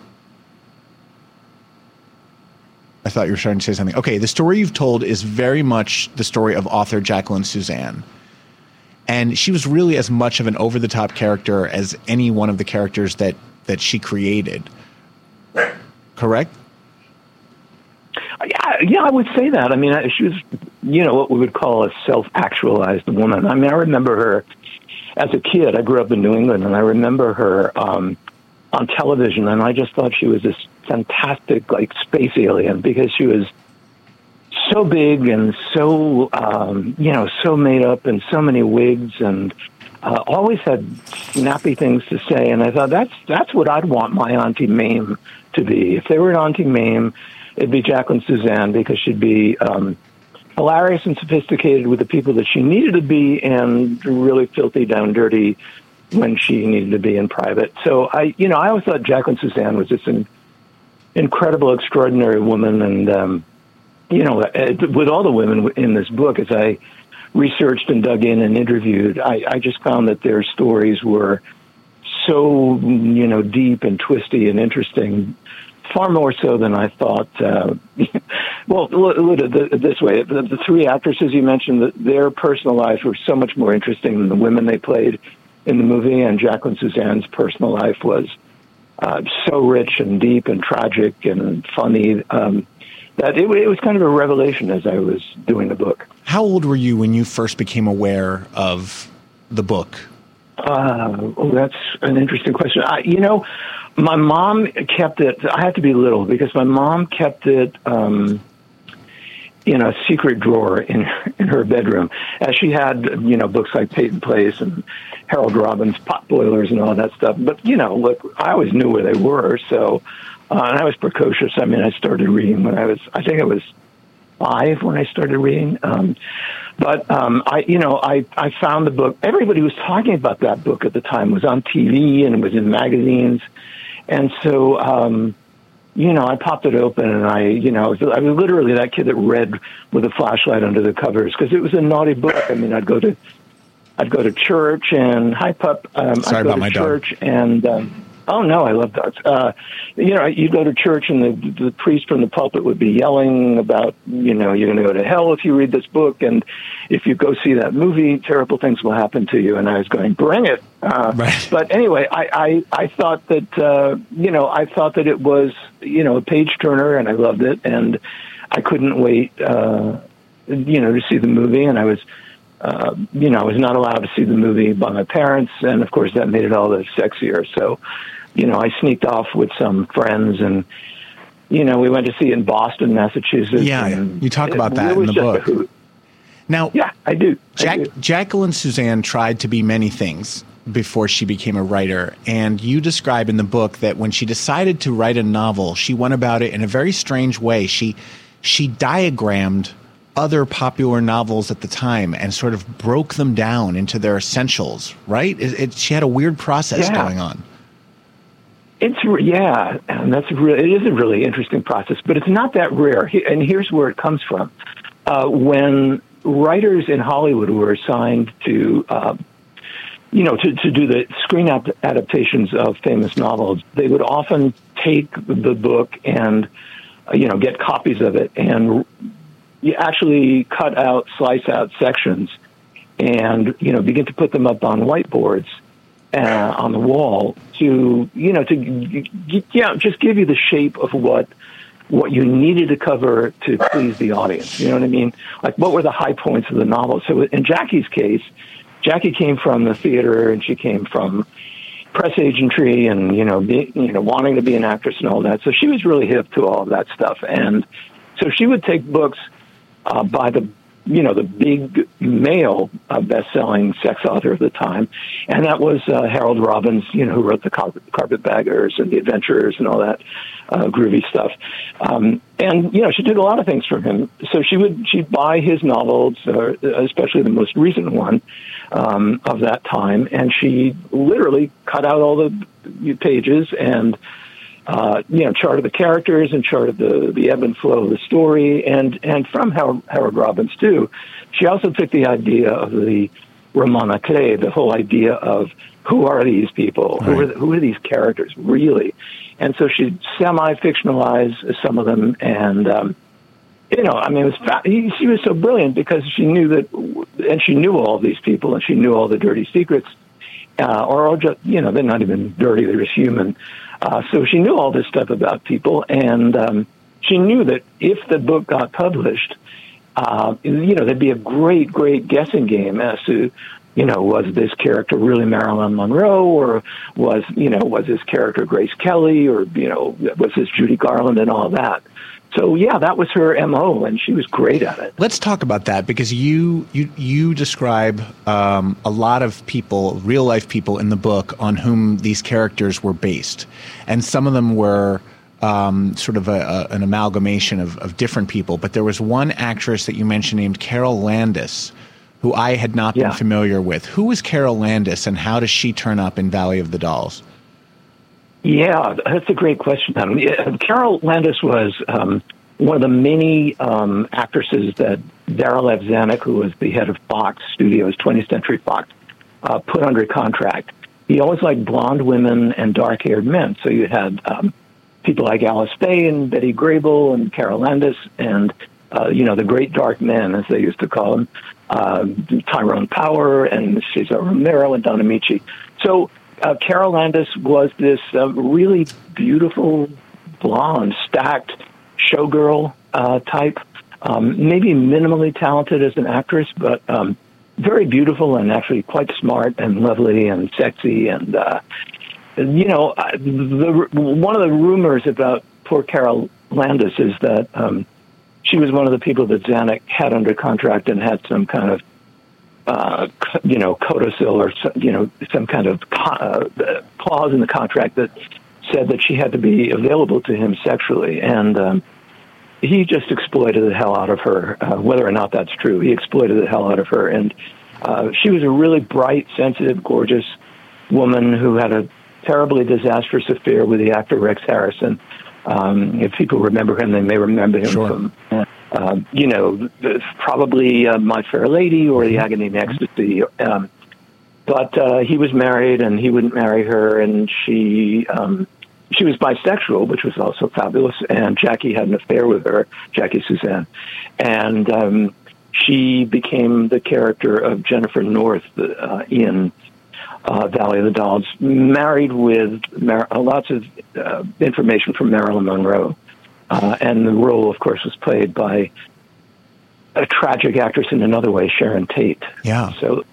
I thought you were starting to say something. Okay, the story you've told is very much the story of author Jacqueline Suzanne. And she was really as much of an over-the-top character as any one of the characters that, that she created. Correct? Yeah, yeah, I would say that. I mean, I- she was, you know, what we would call a self-actualized woman. I mean, I remember her as a kid. I grew up in New England, and I remember her um, on television, and I just thought she was this fantastic, like, space alien because she was so big and so, um, you know, so made up and so many wigs and uh, always had snappy things to say. And I thought that's that's what I'd want my Auntie Mame to be. If they were an Auntie Mame, it'd be Jacqueline Suzanne because she'd be um, hilarious and sophisticated with the people that she needed to be and really filthy down dirty when she needed to be in private. So I, you know, I always thought Jacqueline Suzanne was just an incredible, extraordinary woman. And, um, you know, with all the women in this book, as I researched and dug in and interviewed, I, I just found that their stories were so, you know, deep and twisty and interesting, far more so than I thought. Uh, well, look at it this way. The, the three actresses you mentioned, that their personal lives were so much more interesting than the women they played in the movie, and Jacqueline Suzanne's personal life was uh, so rich and deep and tragic and funny um, that it, it was kind of a revelation as I was doing the book. How old were you when you first became aware of the book? Uh, oh, that's an interesting question. I, you know, my mom kept it, I have to be little because my mom kept it um, in a secret drawer in in her bedroom. As she had, you know, books like Peyton Place and Harold Robbins' Pot Boilers and all that stuff. But, you know, look, I always knew where they were. So, uh, and I was precocious. I mean, I started reading when I was, I think I was five when I started reading. Um, but, um, I, you know, I, I found the book. Everybody was talking about that book at the time. It was on T V and it was in magazines. And so, um, you know, I popped it open and I, you know, I was, I was literally that kid that read with a flashlight under the covers because it was a naughty book. I mean, I'd go to, I'd go to church and hi pup. Um, Sorry I'd go about to my dog. church and, um, oh no, I love dogs. Uh, you know, you go to church and the, the priest from the pulpit would be yelling about, you know, you're going to go to hell if you read this book. And if you go see that movie, terrible things will happen to you. And I was going, bring it. Uh, Right. But anyway, I, I, I thought that, uh, you know, I thought that it was, you know, a page turner and I loved it. And I couldn't wait, uh, you know, to see the movie. And I was, uh, you know, I was not allowed to see the movie by my parents. And of course that made it all the sexier. So, you know, I sneaked off with some friends and, you know, we went to see it in Boston, Massachusetts. Yeah, and you talk it about that really in the was just a book. hoot. Now, yeah, I do. Jack, I do. Jacqueline Suzanne tried to be many things before she became a writer, and you describe in the book that when she decided to write a novel, she went about it in a very strange way. She she diagrammed other popular novels at the time and sort of broke them down into their essentials, right? It, it, she had a weird process Yeah. going on. It's yeah, and that's really, it is a really interesting process, but it's not that rare. He- And here's where it comes from: uh, when writers in Hollywood were assigned to, uh, you know, to, to do the screen ap- adaptations of famous novels, they would often take the book and, uh, you know, get copies of it and you actually cut out, slice out sections, and you know, begin to put them up on whiteboards. Uh, on the wall to, you know, to, yeah, just give you the shape of what what you needed to cover to please the audience. You know what I mean? Like, what were the high points of the novel? So in Jackie's case, Jackie came from the theater, and she came from press agentry, and you know, be, you know, wanting to be an actress and all that. So she was really hip to all of that stuff, and so she would take books uh, by the you know, the big male uh, best-selling sex author of the time. And that was uh, Harold Robbins, you know, who wrote the Carpet, Carpetbaggers and the Adventurers and all that uh, groovy stuff. Um, and, you know, she took a lot of things from him. So she would, she'd buy his novels, uh, especially the most recent one um, of that time, and she literally cut out all the pages and Uh, you know, charted the characters and charted the, the ebb and flow of the story. And, and from Howard, Howard Robbins, too, she also took the idea of the roman écrit, the whole idea of who are these people? Right. Who are, the, who are these characters, really? And so she semi-fictionalized some of them. And, um, you know, I mean, it was fa- she was so brilliant because she knew that, and she knew all these people, and she knew all the dirty secrets. Uh, or, or just, you know, they're not even dirty, they're just human. Uh, so she knew all this stuff about people, and um, she knew that if the book got published, uh, you know, there'd be a great, great guessing game as to, you know, was this character really Marilyn Monroe, or was, you know, was this character Grace Kelly, or, you know, was this Judy Garland and all that. So, yeah, that was her M O, and she was great at it. Let's talk about that, because you you, you describe um, a lot of people, real-life people in the book on whom these characters were based. And some of them were um, sort of a, a, an amalgamation of, of different people. But there was one actress that you mentioned named Carol Landis, who I had not been yeah. familiar with. Who is Carol Landis, and how does she turn up in Valley of the Dolls? Yeah, that's a great question. Um, yeah, Carol Landis was um, one of the many um, actresses that Darryl F. Zanuck, who was the head of Fox Studios, twentieth Century Fox, uh, put under contract. He always liked blonde women and dark-haired men. So you had um, people like Alice Faye and Betty Grable and Carol Landis and, uh, you know, the great dark men, as they used to call them, uh, Tyrone Power and Cesar Romero and Don Amici. So Uh, Carol Landis was this uh, really beautiful, blonde, stacked showgirl uh, type, um, maybe minimally talented as an actress, but um, very beautiful and actually quite smart and lovely and sexy. And, uh, you know, the, one of the rumors about poor Carol Landis is that um, she was one of the people that Zanuck had under contract and had some kind of Uh, you know, codicil or, you know, some kind of uh, clause in the contract that said that she had to be available to him sexually. And um, he just exploited the hell out of her, uh, whether or not that's true. He exploited the hell out of her. And uh, she was a really bright, sensitive, gorgeous woman who had a terribly disastrous affair with the actor Rex Harrison. Um, if people remember him, they may remember him sure. from... Uh, Uh, you know, probably uh, My Fair Lady or The Agony and Ecstasy. Um, but uh, he was married, and he wouldn't marry her, and she um, she was bisexual, which was also fabulous. And Jackie had an affair with her, Jackie Suzanne, and um, she became the character of Jennifer North uh, in uh, Valley of the Dolls, married with Mar- lots of uh, information from Marilyn Monroe. Uh, and the role, of course, was played by a tragic actress in another way, Sharon Tate. Yeah. So,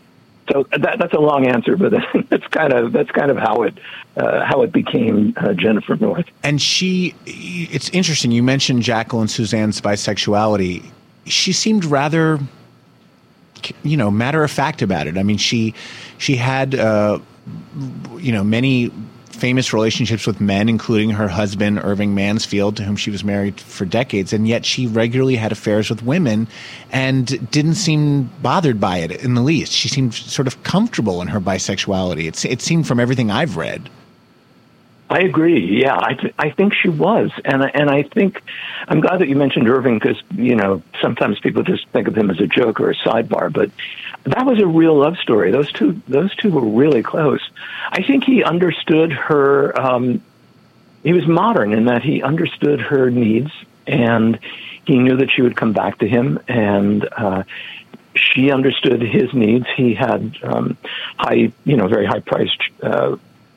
So that, that's a long answer, but that's kind of that's kind of how it uh, how it became uh, Jennifer North. And she, it's interesting. You mentioned Jacqueline Suzanne's bisexuality. She seemed rather, you know, matter of fact about it. I mean, she she had, uh, you know, many famous relationships with men, including her husband, Irving Mansfield, to whom she was married for decades. And yet she regularly had affairs with women and didn't seem bothered by it in the least. She seemed sort of comfortable in her bisexuality. It's, it seemed from everything I've read. I agree. Yeah, I, th- I think she was. And, and I think I'm glad that you mentioned Irving because, you know, sometimes people just think of him as a joke or a sidebar, but that was a real love story. Those two, those two were really close. I think he understood her. Um, he was modern in that he understood her needs, and he knew that she would come back to him, and uh, she understood his needs. He had um, high, you know, very high-priced uh,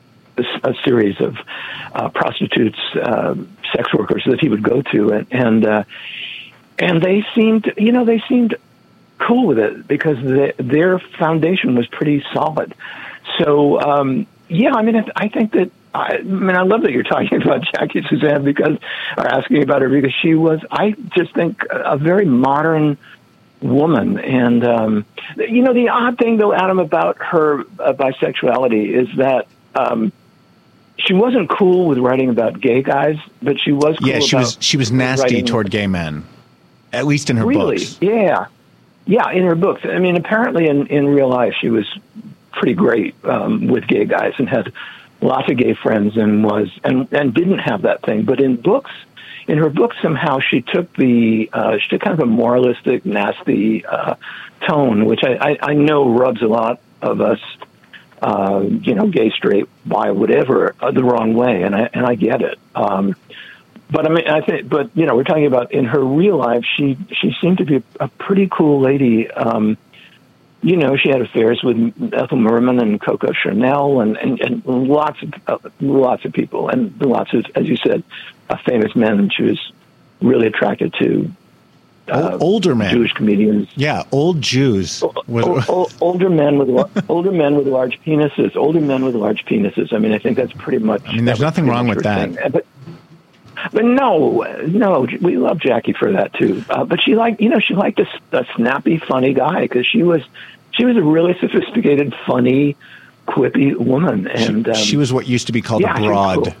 a series of uh, prostitutes, uh, sex workers that he would go to, and and uh, and they seemed, you know, they seemed. cool with it because the, their foundation was pretty solid. So, um, yeah, I mean, I think that, I, I mean, I love that you're talking about Jackie Suzanne because, or asking about her because she was, I just think, a very modern woman. And, um, you know, the odd thing, though, Adam, about her uh, bisexuality is that um, she wasn't cool with writing about gay guys, but she was cool Yeah, she about was, she was nasty writing, toward gay men, at least in her really? books. Yeah. Yeah, in her books. I mean, apparently in, in real life, she was pretty great um, with gay guys and had lots of gay friends and was and, and didn't have that thing. But in books, in her books, somehow she took the uh, she took kind of a moralistic, nasty uh, tone, which I, I, I know rubs a lot of us, uh, you know, gay, straight, bi, whatever, uh, the wrong way, and I and I get it. Um, But I mean, I think, but you know, we're talking about in her real life. She she seemed to be a, a pretty cool lady. Um, you know, she had affairs with Ethel Merman and Coco Chanel and, and, and lots of uh, lots of people and lots of, as you said, uh, famous men. And she was really attracted to uh, older men, Jewish comedians. Yeah, old Jews. O- o- o- older men with older men with large penises. Older men with large penises. I mean, I think that's pretty much. I mean, there's nothing wrong with that. Thing. But, But no, no, we love Jackie for that too. Uh, but she liked, you know, she liked a, a snappy, funny guy because she was, she was a really sophisticated, funny, quippy woman, and she, um, she was what used to be called yeah, a broad. Cool.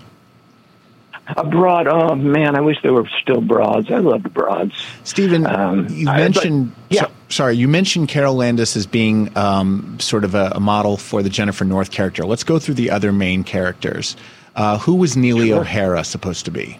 A broad. Oh man, I wish there were still broads. I loved broads. Stephen, um, you I, mentioned. but, yeah. So, sorry, you mentioned Carol Landis as being um, sort of a, a model for the Jennifer North character. Let's go through the other main characters. Uh, who was Neely Sure. O'Hara supposed to be?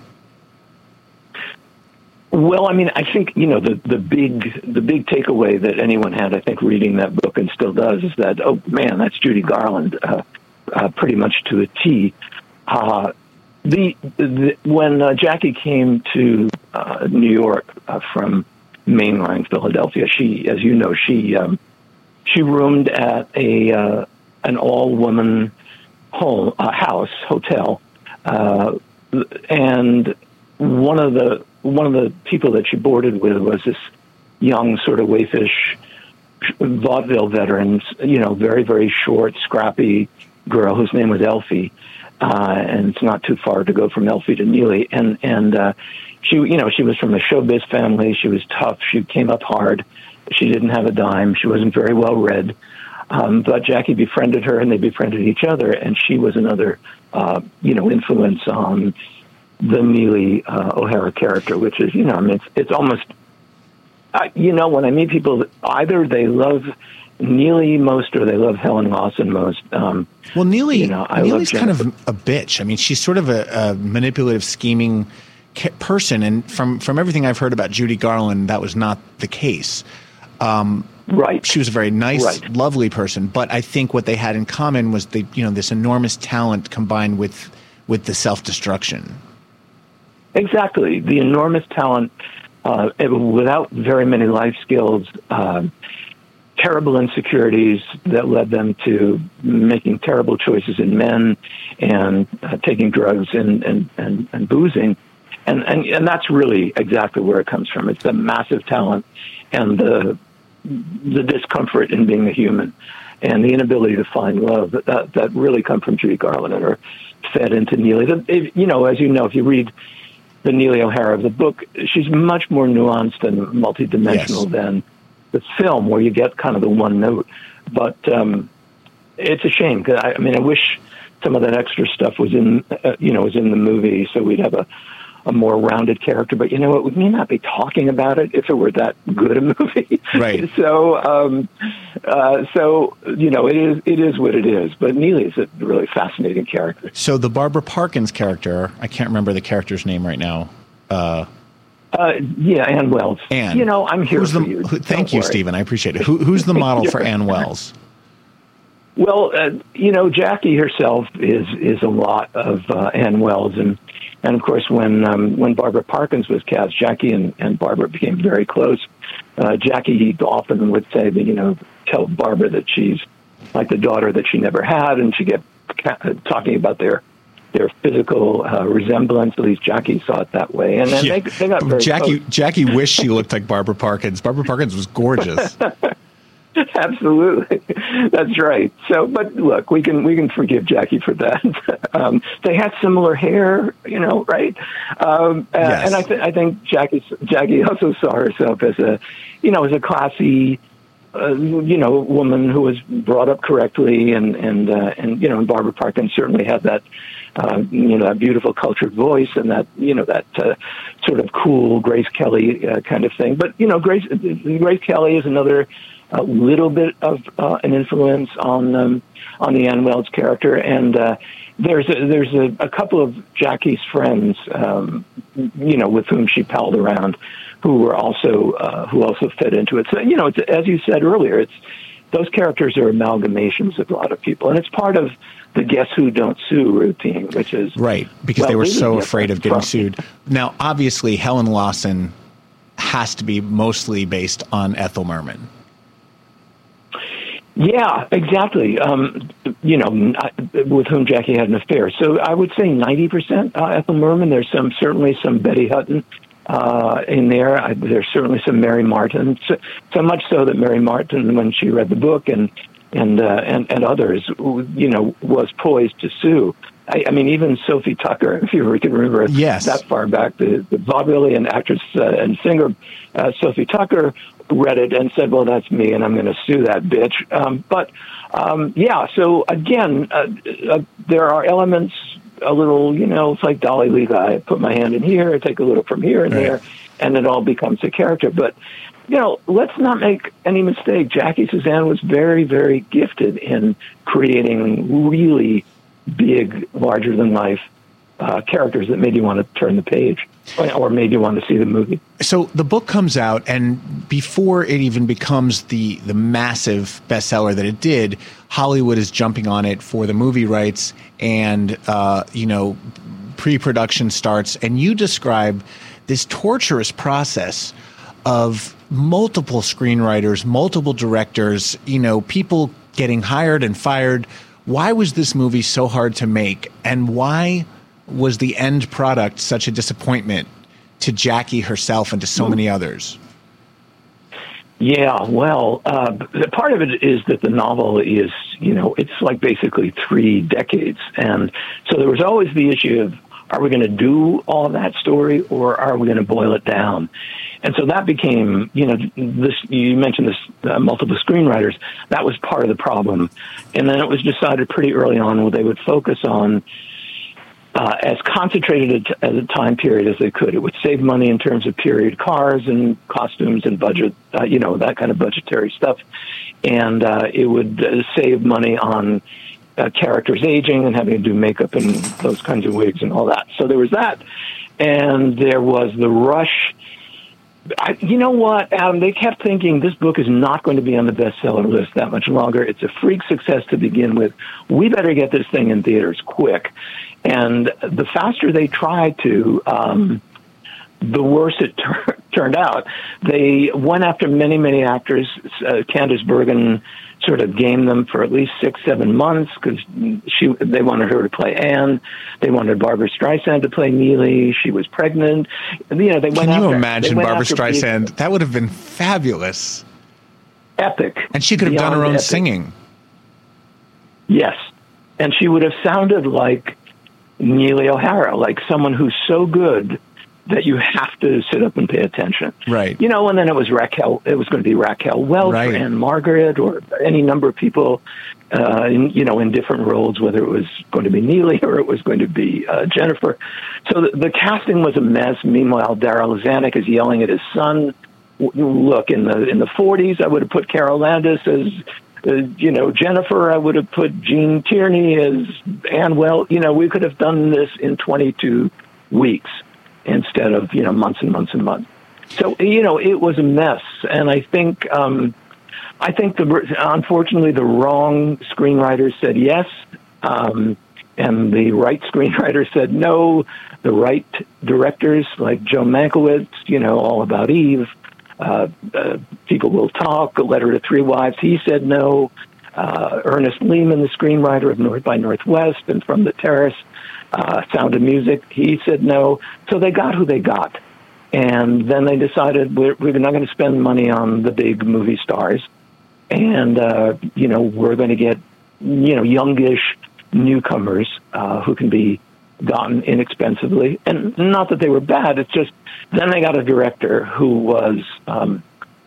Well, I mean, I think, you know, the, the big the big takeaway that anyone had, I think, reading that book and still does, is that, oh, man, that's Judy Garland, uh, uh, pretty much to a T. Uh, the, the when uh, Jackie came to uh, New York uh, from mainline Philadelphia, she, as you know, she um, she roomed at a uh, an all-woman home uh, house hotel, uh, and one of the one of the people that she boarded with was this young, sort of waifish vaudeville veteran, you know, very, very short, scrappy girl whose name was Elfie. Uh, and it's not too far to go from Elfie to Neely. And, and, uh, she, you know, she was from a showbiz family. She was tough. She came up hard. She didn't have a dime. She wasn't very well read. Um, but Jackie befriended her and they befriended each other. And she was another, uh, you know, influence on the Neely uh, O'Hara character, which is, you know, I mean, it's, it's almost, uh, you know, when I meet people, either they love Neely most or they love Helen Lawson most. Um, well, Neely, you know, I Neely's love kind of a bitch. I mean, she's sort of a, a manipulative, scheming ca- person, and from from everything I've heard about Judy Garland, that was not the case. Um, right. She was a very nice, right. lovely person, but I think what they had in common was the, you know, this enormous talent combined with with the self-destruction. Exactly. The enormous talent, uh, without very many life skills, uh, terrible insecurities that led them to making terrible choices in men and uh, taking drugs and, and, and, and boozing. And, and, and that's really exactly where it comes from. It's the massive talent and the, the discomfort in being a human. and the inability to find love that that, that really come from Judy Garland and are fed into Neely. The, if, you know, as you know, if you read the Neely O'Hara of the book, she's much more nuanced and multidimensional yes. than the film, where you get kind of the one note. But um, it's a shame, because I, I mean, I wish some of that extra stuff was in, uh, you know, was in the movie, so we'd have a, a more rounded character. But you know what? We may not be talking about it if it were that good a movie. Right. so, um, uh, so you know, it is it is what it is. But Neely is a really fascinating character. So the Barbara Parkins character, I can't remember the character's name right now. Uh, uh, yeah, Ann Wells. Ann. You know, I'm here who's for the, you. Who, thank Don't you, worry. Stephen. I appreciate it. Who, who's the model for Ann Wells? Well, uh, you know, Jackie herself is is a lot of uh, Ann Wells, and and of course, when um, when Barbara Parkins was cast, Jackie and, and Barbara became very close. Uh, Jackie often would say that, you know, tell Barbara that she's like the daughter that she never had, and she kept talking about their their physical uh, resemblance. At least Jackie saw it that way, and then yeah. they they got very Jackie. close. Jackie wished she looked like Barbara Parkins. Barbara Parkins was gorgeous. Absolutely, that's right. So, but look, we can we can forgive Jackie for that. um, they had similar hair, you know, right? Um, uh, yes. And I, th- I think Jackie Jackie also saw herself as a, you know, as a classy, uh, you know, woman who was brought up correctly, and and uh, and you know, and Barbara Parkins certainly had that. Uh, you know, that beautiful cultured voice and that, you know, that uh, sort of cool Grace Kelly uh, kind of thing. But, you know, Grace Grace Kelly is another uh, little bit of uh, an influence on um, on the Ann Wells character. And uh, there's a, there's a, a couple of Jackie's friends, um, you know, with whom she palled around, who were also uh, who also fed into it. So, you know, it's, as you said earlier, it's those characters are amalgamations of a lot of people, and it's part of the Guess Who Don't Sue routine, which is... Right, because well, they were really so afraid of getting from, sued. Now, obviously, Helen Lawson has to be mostly based on Ethel Merman. Yeah, exactly. Um, you know, with whom Jackie had an affair. So I would say ninety percent uh, Ethel Merman. There's some certainly some Betty Hutton uh, in there. I, there's certainly some Mary Martin. So, so much so that Mary Martin, when she read the book and and uh, and, and others, you know, was poised to sue. I, I mean, even Sophie Tucker, if you can remember yes. that far back, the, the vaudevillian actress uh, and singer uh, Sophie Tucker read it and said, well, that's me, and I'm going to sue that bitch. Um, but, um, yeah, so, again, uh, uh, there are elements, a little, you know, it's like Dolly Levi. I put my hand in here, I take a little from here and right. there, and it all becomes a character. But, you know, let's not make any mistake. Jackie Suzanne was very, very gifted in creating really big, larger-than-life uh, characters that made you want to turn the page or made you want to see the movie. So the book comes out, and before it even becomes the, the massive bestseller that it did, Hollywood is jumping on it for the movie rights, and, uh, you know, pre-production starts, and you describe this torturous process of multiple screenwriters, multiple directors, you know, people getting hired and fired. Why was this movie so hard to make, and why was the end product such a disappointment to Jackie herself and to so many others? Yeah, well, uh, part of it is that the novel is, you know, it's like basically three decades. And so there was always the issue of, are we going to do all of that story, or are we going to boil it down? And so that became, you know, this, you mentioned this, uh, multiple screenwriters. That was part of the problem. And then it was decided pretty early on where they would focus on uh, as concentrated a, as a time period as they could. It would save money in terms of period cars and costumes and budget, uh, you know, that kind of budgetary stuff. And uh, it would uh, save money on uh, characters aging and having to do makeup and those kinds of wigs and all that. So there was that. And there was the rush. I, you know what, Adam? They kept thinking this book is not going to be on the bestseller list that much longer. It's a freak success to begin with. We better get this thing in theaters quick. And the faster they tried to, um, the worse it tur- turned out. They went after many, many actors. Uh, Candice Bergen sort of gamed them for at least six, seven months because she they wanted her to play Anne. They wanted Barbara Streisand to play Neely. She was pregnant. You know, they went Can after, you imagine Barbara Streisand? People. That would have been fabulous. Epic. And she could have done her own epic. singing. Yes. And she would have sounded like Neely O'Hara, like someone who's so good that you have to sit up and pay attention. Right. You know, and then it was Raquel, it was going to be Raquel Welch Right. or Anne Margaret or any number of people, uh, in, you know, in different roles, whether it was going to be Neely or it was going to be uh, Jennifer. So the, the casting was a mess. Meanwhile, Daryl Zanuck is yelling at his son. Look, in the in the forties, I would have put Carol Landis as, uh, you know, Jennifer. I would have put Gene Tierney as Anne Well. You know, we could have done this in twenty-two weeks instead of, you know, months and months and months. So, you know, it was a mess. And I think, um, I think the unfortunately the wrong screenwriter said yes, um, and the right screenwriter said no. The right directors like Joe Mankiewicz, you know, All About Eve. Uh, uh, People Will Talk, A Letter to Three Wives, he said no. Uh, Ernest Lehman, the screenwriter of North by Northwest and From the Terrace, uh, Sound of Music, he said no. So they got who they got. And then they decided we're, we're not going to spend money on the big movie stars. And, uh, you know, we're going to get, you know, youngish newcomers uh, who can be gotten inexpensively. And not that they were bad, it's just then they got a director who was, um,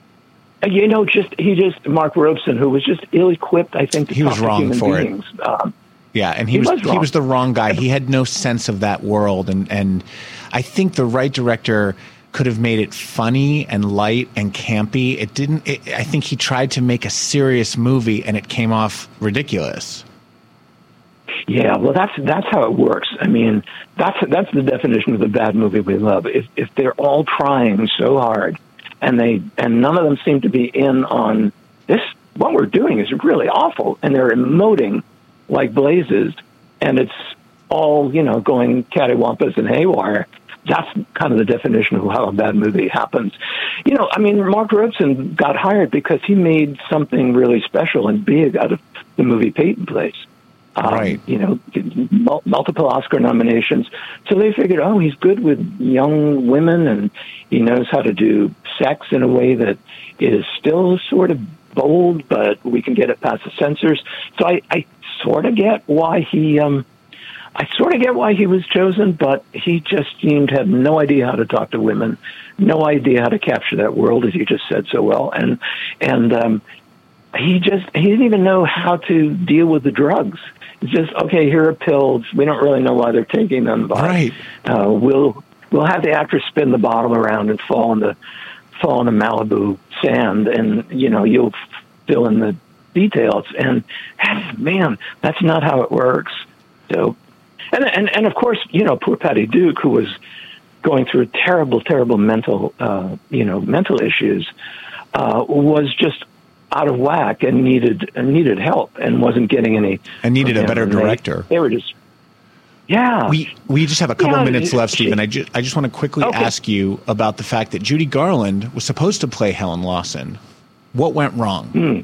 you know, just he just Mark Robeson, who was just ill-equipped. I think to he talk was to wrong human for beings. it. Um, yeah, and he, he was, was he wrong. was the wrong guy. He had no sense of that world, and and I think the right director could have made it funny and light and campy. It didn't. It, I think he tried to make a serious movie, and it came off ridiculous. Yeah, well, that's that's how it works. I mean, that's that's the definition of the bad movie we love. If if they're all trying so hard, and they and none of them seem to be in on this, what we're doing is really awful, and they're emoting like blazes, and it's all, you know, going cattywampus and haywire. That's kind of the definition of how a bad movie happens. You know, I mean, Mark Robeson got hired because he made something really special and big out of the movie Peyton Place. Um, Right. You know, mul- multiple Oscar nominations. So they figured, oh, he's good with young women and he knows how to do sex in a way that is still sort of bold, but we can get it past the censors. So I, I sort of get why he, um, I sort of get why he was chosen, but he just seemed to have no idea how to talk to women, no idea how to capture that world, as you just said so well. And, and, um, he just, he didn't even know how to deal with the drugs. It's just, okay, here are pills. We don't really know why they're taking them, but Right. uh, we'll we'll have the actress spin the bottle around and fall in the fall in the Malibu sand, and you know you'll fill in the details. And man, that's not how it works. So, and and and of course, you know, poor Patty Duke, who was going through terrible, terrible mental, uh, you know, mental issues, uh, was just out of whack and needed and needed help and wasn't getting any. And needed a better and they- director. They, were just, yeah. We we just have a couple Yeah, minutes left, she- Stephen. I just I just want to quickly Okay. ask you about the fact that Judy Garland was supposed to play Helen Lawson. What went wrong? Hmm.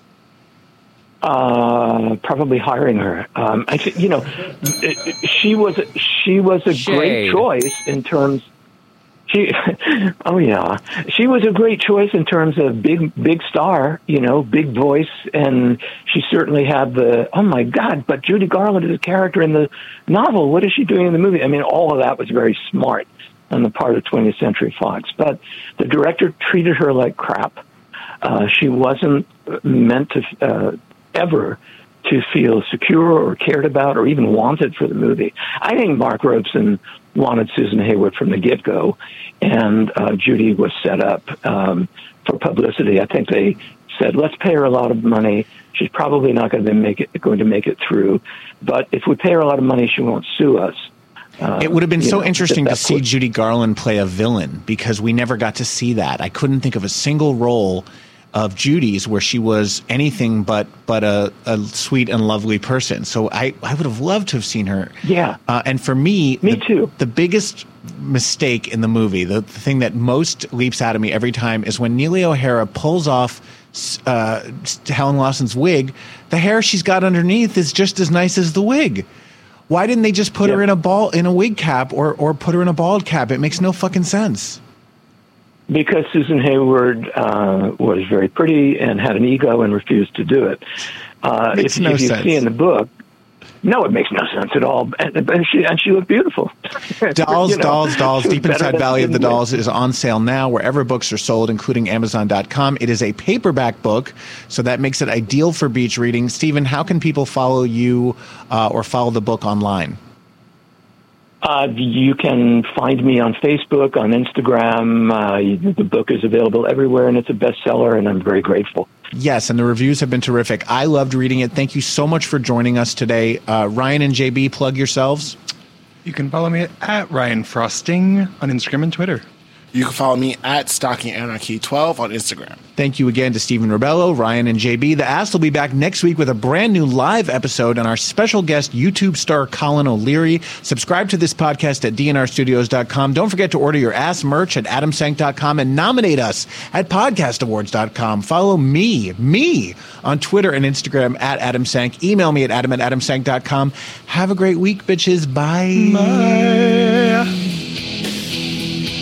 Uh, probably hiring her. Um, I think, you know, it- it- she was she was a Shade. great choice in terms. She, oh yeah, she was a great choice in terms of big big star, you know, big voice, and she certainly had the. Oh my God! But Judy Garland is a character in the novel. What is she doing in the movie? I mean, all of that was very smart on the part of twentieth Century Fox, but the director treated her like crap. Uh, she wasn't meant to uh, ever to feel secure or cared about or even wanted for the movie. I think Mark Robeson wanted Susan Hayward from the get-go, and uh, Judy was set up um, for publicity. I think they said, let's pay her a lot of money. She's probably not going to make it going to make it through, but if we pay her a lot of money, she won't sue us. Uh, It would have been you so know, interesting that- to that see would- Judy Garland play a villain because we never got to see that. I couldn't think of a single role of Judy's where she was anything but but a, a sweet and lovely person. So I, I would have loved to have seen her. Yeah. Uh, and for me, Me the, too. the biggest mistake in the movie, the, the thing that most leaps out of me every time is when Neely O'Hara pulls off uh, Helen Lawson's wig, the hair she's got underneath is just as nice as the wig. Why didn't they just put Yeah. her in a ball in a wig cap or or put her in a bald cap? It makes no fucking sense. Because Susan Hayward uh, was very pretty and had an ego and refused to do it. Uh, Makes if no if you sense. see in the book, no, it makes no sense at all. And, and she and she looked beautiful. Dolls, You know, Dolls, Dolls, she was Deep better Inside than- Valley of the than- Dolls is on sale now wherever books are sold, including Amazon dot com. It is a paperback book, so that makes it ideal for beach reading. Stephen, how can people follow you uh, or follow the book online? Uh, you can find me on Facebook, on Instagram. Uh, the book is available everywhere, and it's a bestseller, and I'm very grateful. Yes, and the reviews have been terrific. I loved reading it. Thank you so much for joining us today. Uh, Ryan and J B, plug yourselves. You can follow me at Ryan Frosting on Instagram and Twitter. You can follow me at Stocking Anarchy twelve on Instagram. Thank you again to Stephen Rebello, Ryan, and J B. The Ask will be back next week with a brand new live episode and our special guest, YouTube star Colin O'Leary. Subscribe to this podcast at D N R studios dot com. Don't forget to order your Ask merch at adam sank dot com and nominate us at podcast awards dot com. Follow me, me, on Twitter and Instagram at Adam Sank. Email me at adam at adam sank dot com. Have a great week, bitches. Bye. Bye.